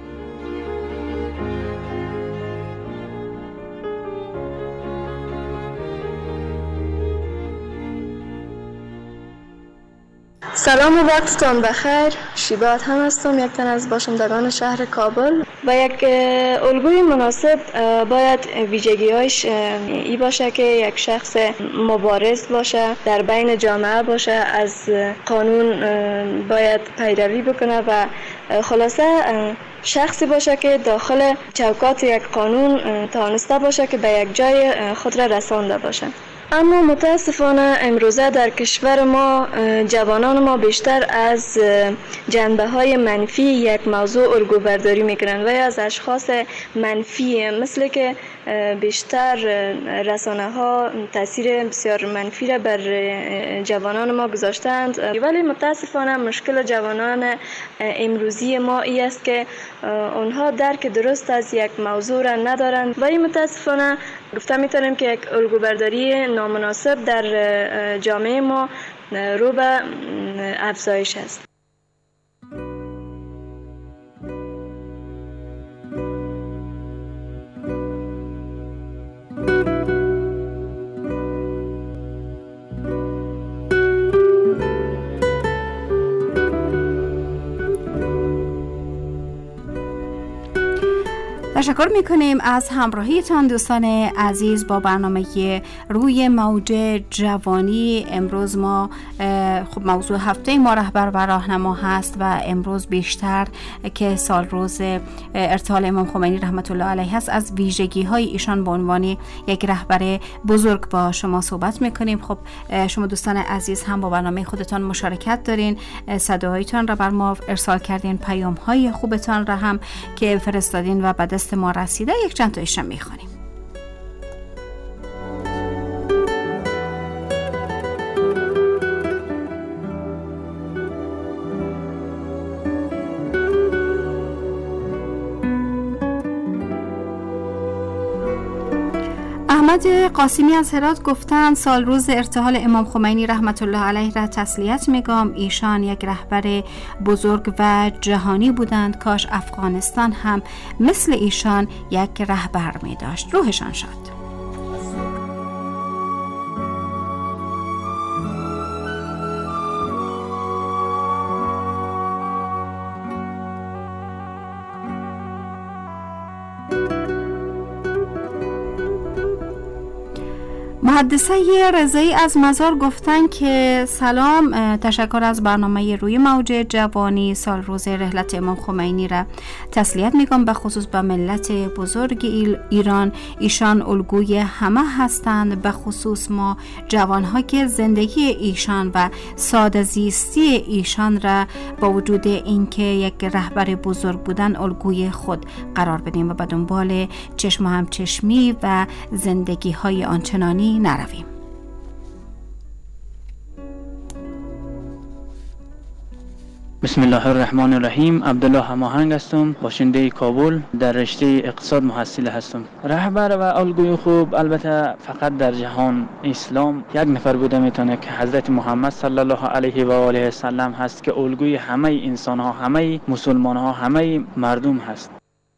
سلام و وقتتان بخیر. شیبات هم هستم، یک تن از باشندگان شهر کابل. و یک الگوی مناسب باید ویژگی‌هایش ای باشه که یک شخص مبارز باشه، در بین جامعه باشه، از قانون باید پیروی بکنه و خلاصه شخصی باشه که داخل چوکات یک قانون توانسته باشه که به یک جای خود را رسانده باشه. اما متاسفانه امروزه در کشور ما جوانان ما بیشتر از جنبه های منفی یک موضوع الگو برداری میکنن و از اشخاص منفی، مثل که بیشتر رسانه ها تاثیر بسیار منفی را بر جوانان ما گذاشتند. ولی متاسفانه مشکل جوانان امروزی ما ای است که اونها درک درست از یک موضوع را ندارند. ولی متاسفانه گفته میتونیم که یک الگو برداری نامناسب در جامعه ما رو به افزایش است. تشکر میکنیم از همراهیتان دوستان عزیز با برنامه روی موج جوانی. امروز ما خب موضوع هفته ما رهبر و راهنما هست و امروز بیشتر که سال روز ارتحال امام خمینی رحمت الله علیه است از ویژگی های ایشان به عنوان یک رهبر بزرگ با شما صحبت میکنیم. خب شما دوستان عزیز هم با برنامه خودتان مشارکت دارین، صداهایتان را بر ما ارسال کردین، پیام های خوبتان را هم که فرستادین و بعد ما رسیده یک چند تایشم میخونیم. احمد قاسمی از هرات گفتند سال روز ارتحال امام خمینی رحمت الله علیه را تسلیت میگم. ایشان یک رهبر بزرگ و جهانی بودند. کاش افغانستان هم مثل ایشان یک رهبر می داشت. روحشان شاد. محدثه رضایی از مزار گفتن که سلام، تشکر از برنامه روی موج جوانی. سال روز رحلت امام خمینی را تسلیت میگم، به خصوص به ملت بزرگ ایران. ایشان الگوی همه هستند، به خصوص ما جوانها که زندگی ایشان و ساده زیستی ایشان را با وجود اینکه یک رهبر بزرگ بودن الگوی خود قرار بدیم و به دنبال چشم و همچشمی و زندگی های آنچنانی نرویم. بسم الله الرحمن الرحیم. عبدالله هماهنگ هستم، باشنده کابل، در رشته اقتصاد محصل هستم. رهبر و الگوی خوب البته فقط در جهان اسلام یک نفر بوده میتونه که حضرت محمد صلی الله علیه و آله و سلم هست که الگوی همه انسان ها، همه مسلمان ها، همه مردم هست.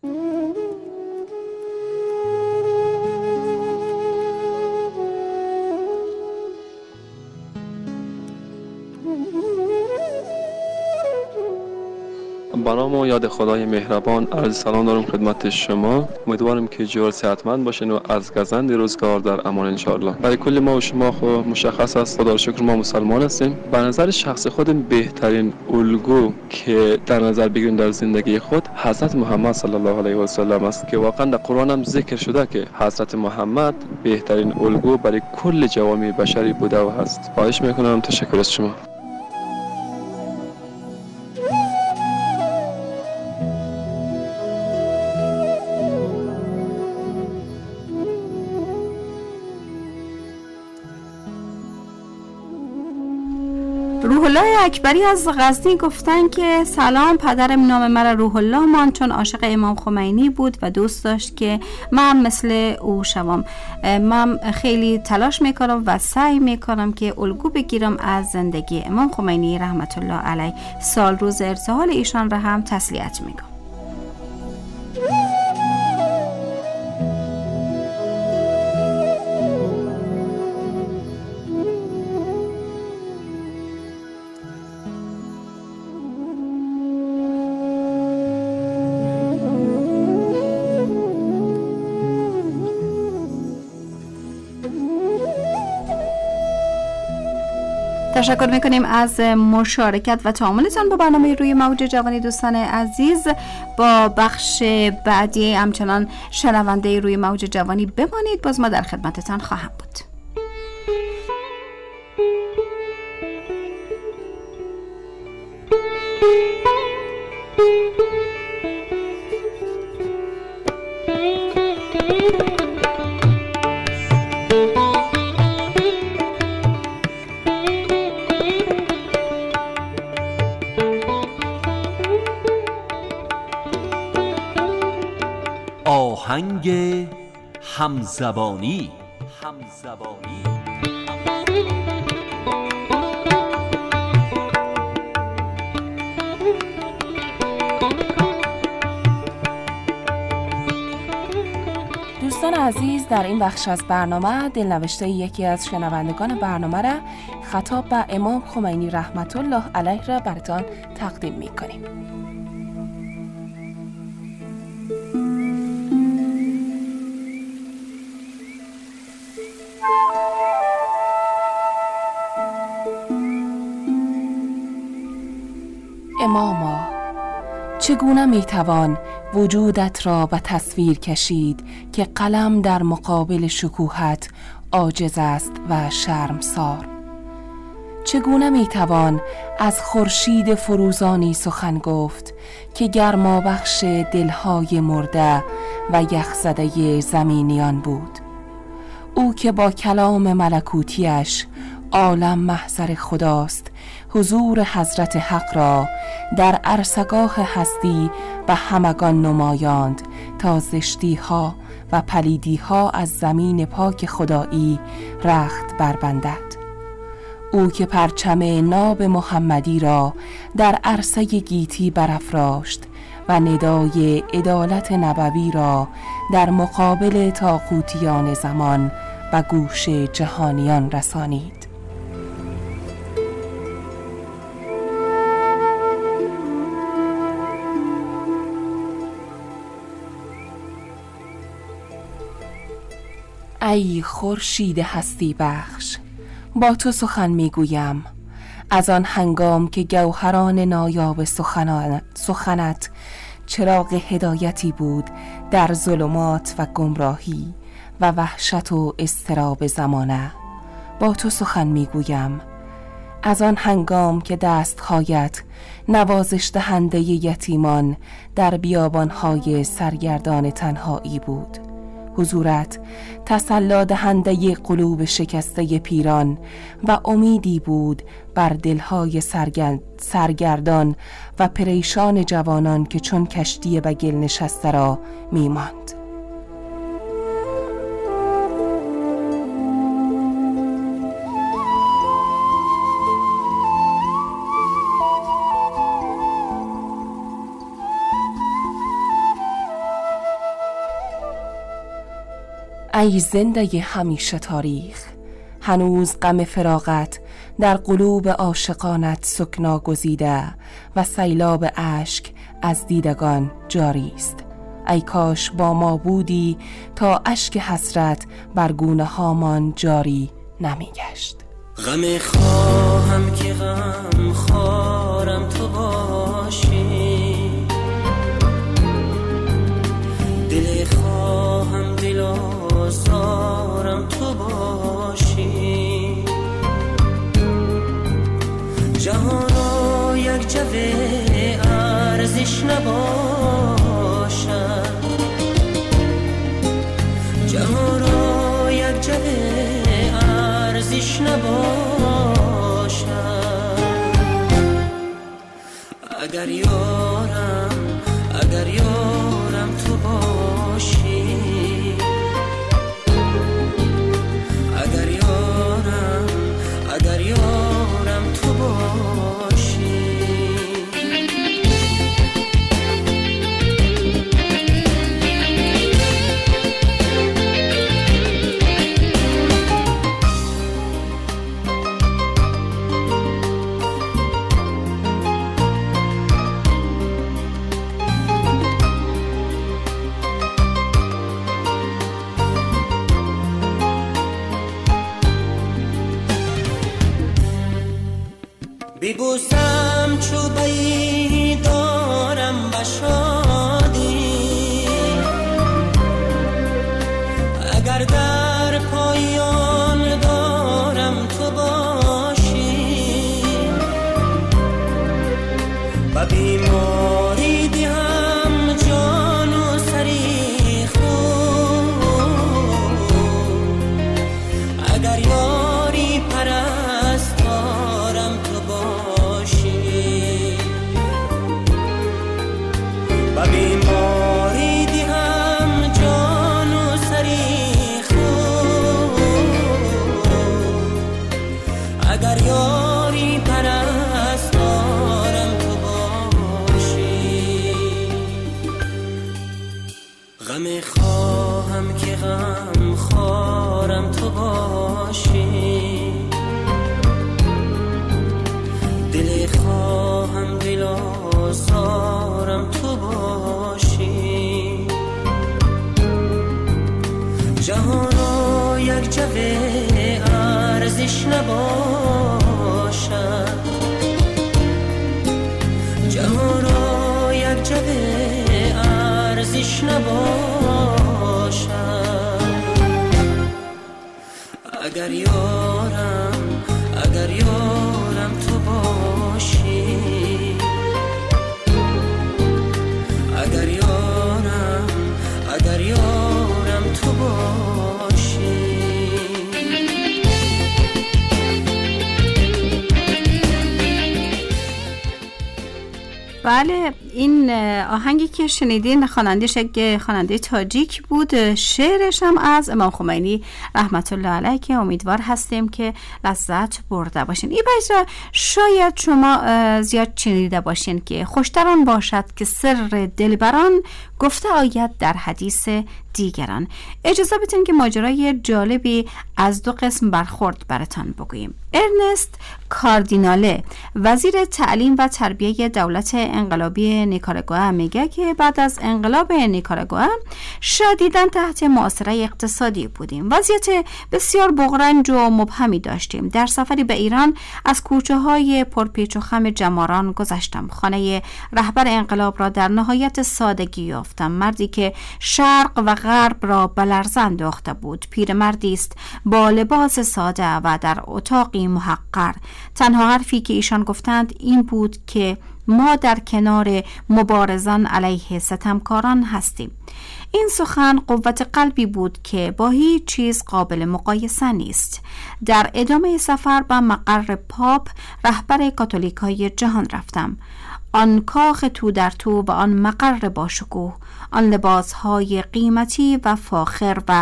با نام و یاد خدای مهربان عرض سلام دارم خدمت شما. امیدوارم که جور صحتمند باشین و از گزند روزگار در امان انشاءالله. برای کل ما و شما خو مشخص است، خدا را شکر ما مسلمان هستیم. به نظر شخص خودم بهترین الگو که در نظر بگیریم در زندگی خود حضرت محمد صلی الله علیه و سلم است که واقعا در قرآن هم ذکر شده که حضرت محمد بهترین الگو برای کل جوامع بشری بوده و هست. خواهش میکنم. تشکر از شما. روح الله اکبری از غزنی گفتن که سلام، پدرم نام مرا روح الله مان چون عاشق امام خمینی بود و دوست داشت که من مثل او شوم. من خیلی تلاش میکنم و سعی میکنم که الگو بگیرم از زندگی امام خمینی رحمت الله علیه. سال روز ارتحال ایشان را هم تسلیت میگم. تشکر میکنیم از مشارکت و تعاملتان با برنامه روی موج جوانی. دوستان عزیز، با بخش بعدی همچنان شنونده روی موج جوانی بمانید، باز ما در خدمتتان خواهم بود. آهنگ همزبانی. همزبانی دوستان عزیز، در این بخش از برنامه دلنوشته یکی از شنوندگان برنامه را خطاب به امام خمینی رحمت الله علیه را براتان تقدیم می کنیم. اماما، چگونه میتوان وجودت را به تصویر کشید که قلم در مقابل شکوهت عاجز است و شرمسار؟ چگونه میتوان از خورشید فروزانی سخن گفت که گرما بخش دلهای مرده و یخزده زمینیان بود؟ او که با کلام ملکوتیش عالم محضر خداست، حضور حضرت حق را در عرصگاه هستی به همگان نمایاند تا زشتی ها و پلیدی ها از زمین پاک خدایی رخت بربندد. او که پرچم ناب محمدی را در عرصه گیتی برافراشت و ندای عدالت نبوی را در مقابل طاغوتیان زمان و گوش جهانیان رسانید. ای خورشید هستی بخش، با تو سخن میگویم از آن هنگام که گوهران نایاب سخنان سخنت چراغ هدایتی بود در ظلمات و گمراهی و وحشت و اضطراب زمانه. با تو سخن میگویم از آن هنگام که دستهایت نوازش دهنده یتیمان در بیابانهای سرگردان تنهایی بود. حضورت تسلی دهنده قلوب شکسته پیران و امیدی بود بر دلهای سرگردان و پریشان جوانان که چون کشتی به گل نشسته را میماند. ای زنده همیشه تاریخ، هنوز غم فراقت در قلوب عاشقانت سکنا گزیده و سیلاب اشک از دیدگان جاری است. ای کاش با ما بودی تا اشک حسرت بر گونه هامان جاری نمی گشت. غم خواهم که غم خارم تو باشی، دل خواهم دل آزارم تو باشی، جهان را یک جوه ارزش نباشد، جهان را یک جوه ارزش نباشد، اگر یارم اگر یارم تو باشی، اگر یارم اگر یارم تو باشی. ببوسم چوبه‌ای دارم بشادی، اگر در پایان دارم تو باشی، و بیماری دیم جان و سری خود، اگر یاری پرستارم تو باشی، و بیماری دیم جان و سری خود، اگر یاری پرستارم تو باشی. غم خواهم که غم خارم تو باشی، دل خواهم دل آزارم تو باشی، جهان را یک جوه ارزش نباشد، جهان را یک جوه ارزش نباشد، اگر یارم اگر یارم تو باشی، اگر یارم اگر یارم تو باشی. بله، این آهنگی که شنیدین خواننده‌اش یک خواننده تاجیک بود، شعرش هم از امام خمینی رحمت الله علیه که امیدوار هستیم که لذت برده باشین. این بحث شاید شما زیاد شنیده باشین که خوشتر آن باشد که سر دلبران گفته آید در حدیث دیگران. اجازه بدین که ماجرای جالبی از دو قسم برخورد براتان بگوییم. ارنست کاردیناله، وزیر تعلیم و تربیه دولت انقلابی نیکاراگوئه، میگه که بعد از انقلاب نیکاراگوئه شدیداً تحت محاصره اقتصادی بودیم. وضعیت بسیار بغرنج و مبهمی داشتیم. در سفری به ایران از کوچه های پرپیچ و خم جماران گذشتم. خانه رهبر انقلاب را در نهایت سادگی یافتم. مردی که شرق و غرب را به لرزه انداخته بود. پیرمردی است با لباس ساده و در اتاقی محقر. تنها حرفی که ایشان گفتند این بود که ما در کنار مبارزان علیه ستمکاران هستیم. این سخن قوت قلبی بود که با هیچ چیز قابل مقایسه نیست. در ادامه سفر به مقر پاپ رهبر کاتولیکای جهان رفتم. آن کاخ تو در تو و آن مقر باشکوه، آن لباسهای قیمتی و فاخر و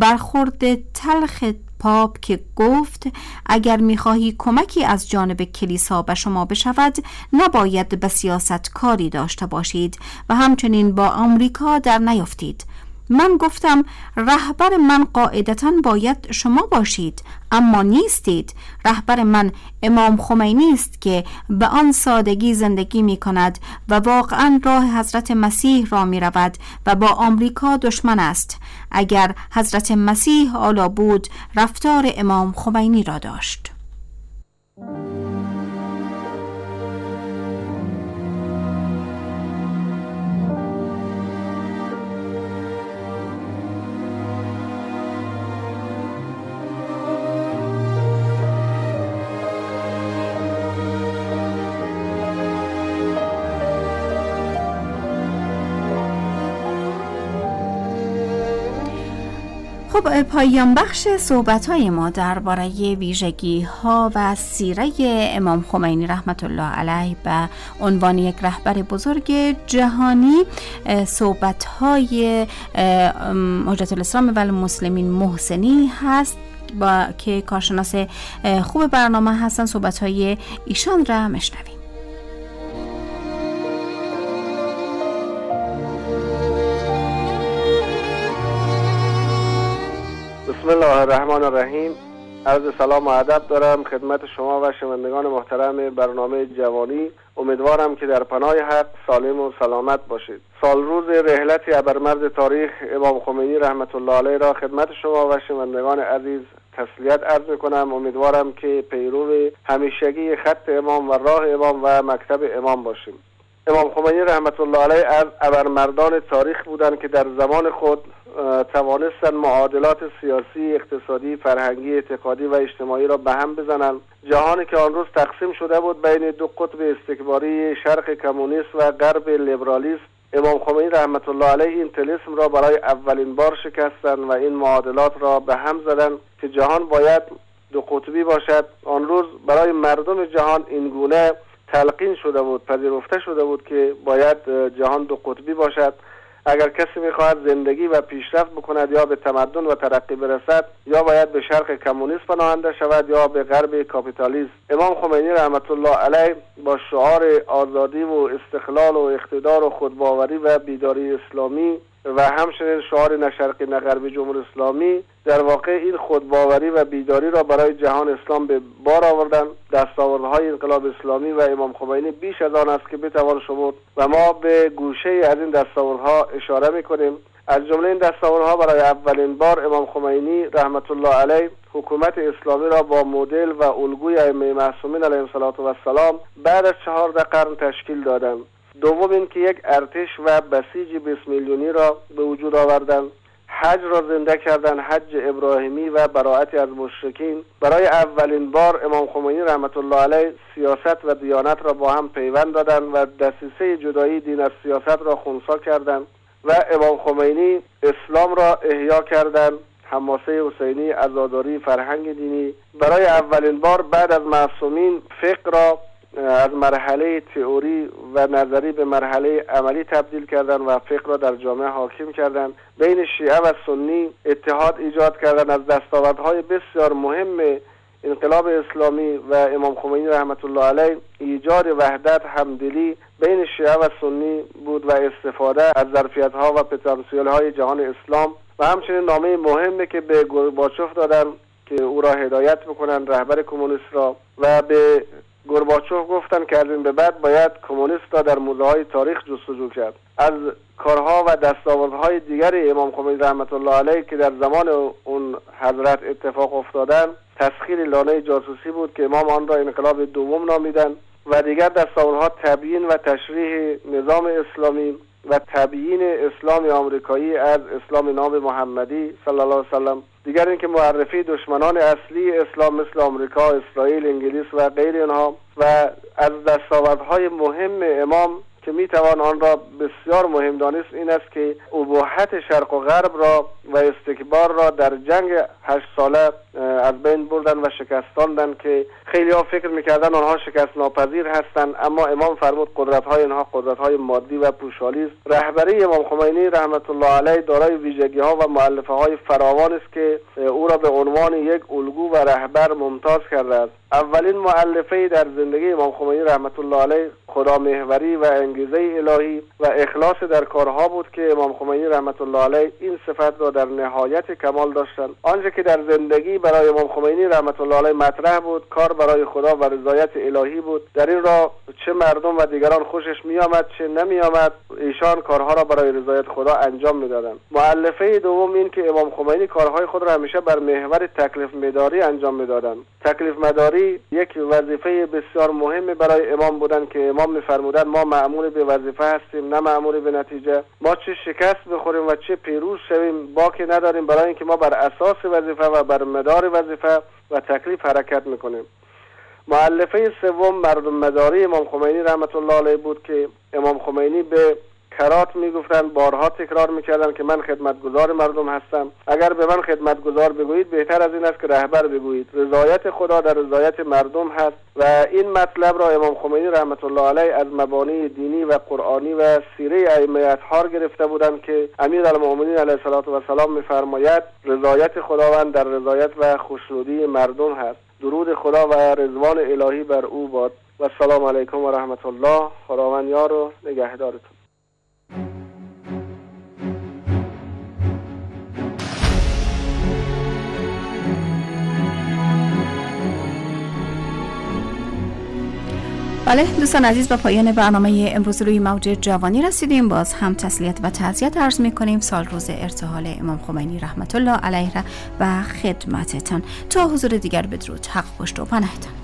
برخورد تلخ پاپ که گفت اگر می‌خواهی کمکی از جانب کلیسا به شما بشود نباید به سیاست کاری داشته باشید و همچنین با آمریکا در نیفتید. من گفتم رهبر من قاعدتاً باید شما باشید، اما نیستید. رهبر من امام خمینی است که به آن سادگی زندگی می کند و واقعاً راه حضرت مسیح را می رود و با آمریکا دشمن است. اگر حضرت مسیح آلا بود رفتار امام خمینی را داشت. خب پایان بخش صحبت‌های ما درباره ویژگی‌ها و سیره امام خمینی رحمت الله علیه به عنوان یک رهبر بزرگ جهانی، صحبت‌های حجت الاسلام و المسلمین محسنی هست با که کارشناس خوب برنامه هستن. صحبت‌های ایشان را میشنویم. بسم الله الرحمن الرحیم. عرض سلام و ادب دارم خدمت شما و شنوندگان محترم برنامه جوانی. امیدوارم که در پناه حق سالم و سلامت باشید. سال روز رحلت ابرمرد تاریخ امام خمینی رحمت الله علیه را خدمت شما و شنوندگان عزیز تسلیت عرض میکنم. امیدوارم که پیرو همیشگی خط امام و راه امام و مکتب امام باشیم. امام خمینی رحمت الله علیه از ابرمردان تاریخ بودند که در زمان خود توانستند معادلات سیاسی، اقتصادی، فرهنگی، اعتقادی و اجتماعی را به هم بزنند. جهانی که آن روز تقسیم شده بود بین دو قطب استکباری، شرق کمونیست و غرب لیبرالیسم، امام خمینی رحمت الله علیه این طلسم را برای اولین بار شکستند و این معادلات را به هم زدند که جهان باید دو قطبی باشد. آن روز برای مردم جهان این گونه تلقین شده بود، پذیرفته شده بود که باید جهان دو قطبی باشد. اگر کسی میخواهد زندگی و پیشرفت بکند یا به تمدن و ترقی برسد، یا باید به شرق کمونیست پناهنده شود یا به غرب کاپیتالیسم. امام خمینی رحمت الله علیه با شعار آزادی و استقلال و اقتدار و خودباوری و بیداری اسلامی و همچنین شعار نه شرقی نه غربی جمهوری اسلامی، در واقع این خودباوری و بیداری را برای جهان اسلام به بار آوردن. دستاوردهای انقلاب اسلامی و امام خمینی بیش از آن است که بتوان شمرد و ما به گوشه از این دستاوردها اشاره میکنیم. از جمله این دستاوردها برای اولین بار امام خمینی رحمت الله علیه حکومت اسلامی را با مدل و الگوی ائمه معصومین علیهم السلام بعد از چهارده قرن تشکیل دادند. دوم این که یک ارتش و بسیج بیست میلیونی را به وجود آوردند. حج را زنده کردند، حج ابراهیمی و براءتی از مشرکین. برای اولین بار امام خمینی رحمت الله علیه سیاست و دیانت را با هم پیوند دادند و دسیسه جدایی دین از سیاست را خنثی کردند و امام خمینی اسلام را احیا کردند. حماسه حسینی، عزاداری، فرهنگ دینی. برای اولین بار بعد از معصومین فقه را از مرحله تئوری و نظری به مرحله عملی تبدیل کردند و فقه را در جامعه حاکم کردند. بین شیعه و سنی اتحاد ایجاد کردند. از دستاوردهای بسیار مهم انقلاب اسلامی و امام خمینی رحمت الله علیه ایجاد وحدت، همدلی بین شیعه و سنی بود و استفاده از ظرفیت‌ها و پتانسیل‌های جهان اسلام و همچنین نامه مهمی که به گورباچوف دادند که او را هدایت بکنند، رهبر کمونیست را، و به گورباچوف گفتن که از این به بعد باید کمونیست را در موزه‌های تاریخ جستجو کرد. از کارها و دستاوردهای دیگر امام خمینی رحمت الله علیه که در زمان اون حضرت اتفاق افتادن، تسخیر لانه جاسوسی بود که امام آن را انقلاب دوم نامیدند و دیگر دستاوردها تبیین و تشریح نظام اسلامی و تبیین اسلام آمریکایی از اسلام ناب محمدی صلی الله علیه و سلم. دیگر اینکه معرفی دشمنان اصلی اسلام مثل آمریکا، اسرائیل، انگلیس و غیر آنها. و از دستاوردهای مهم امام که میتوان آن را بسیار مهم دانست این است که اباحت شرق و غرب را و استکبار را در جنگ هشت ساله از بین بردن و شکستاندن که خیلی ها فکر میکردن آنها شکست ناپذیر هستند، اما امام فرمود قدرت های اینها قدرت های مادی و پوشالی است. رهبری امام خمینی رحمت الله علیه دارای ویژگی ها و مؤلفه های فراوان است که او را به عنوان یک الگو و رهبر ممتاز کرده است. اولین مؤلفه در زندگی امام خمینی رحمت الله علیه خدامحوری و انگیزه الهی و اخلاص در کارها بود که امام خمینی رحمت الله علیه این صفت را در نهایت کمال داشتند. آنچه که در زندگی برای امام خمینی رحمت الله علیه مطرح بود کار برای خدا و رضایت الهی بود. در این راه چه مردم و دیگران خوشش می آمد چه نمی آمد، ایشان کارها را برای رضایت خدا انجام می دادند. مؤلفه دوم این که امام خمینی کارهای خود را همیشه بر محور تکلیف مداری انجام می دادند. تکلیف مداری یک وظیفه بسیار مهم برای امام بودند که امام می‌فرمودند ما مأمور به وظیفه هستیم نه مأمور به نتیجه. ما چه شکست بخوریم و چه پیروز شویم باکی نداریم، برای اینکه ما بر اساس وظیفه و بر مدار وظیفه و تکلیف حرکت میکنیم. مؤلفه سوم مردم مداری امام خمینی رحمت الله علیه بود که امام خمینی به کرات میگفتن، بارها تکرار میکردن که من خدمتگزار مردم هستم. اگر به من خدمتگزار بگویید بهتر از این است که رهبر بگویید. رضایت خدا در رضایت مردم هست و این مطلب را امام خمینی رحمت الله علیه از مبانی دینی و قرآنی و سیره ائمه اطهار گرفته بودند که امیرالمؤمنین علیه السلام میفرماید رضایت خداوند در رضایت و خوشنودی مردم هست. درود خدا و رضوان الهی بر او باد و السلام علیکم و رحمت الله. خداوند یار و نگهدارتون. بله دوستان عزیز، به پایان برنامه امروز روی موج جوانی رسیدیم. باز هم تسلیت و تعزیت عرض می کنیم. سال روز ارتحال امام خمینی رحمت الله علیه و خدمتتان. تا حضور دیگر بدرود، حق پشت و پناهتان.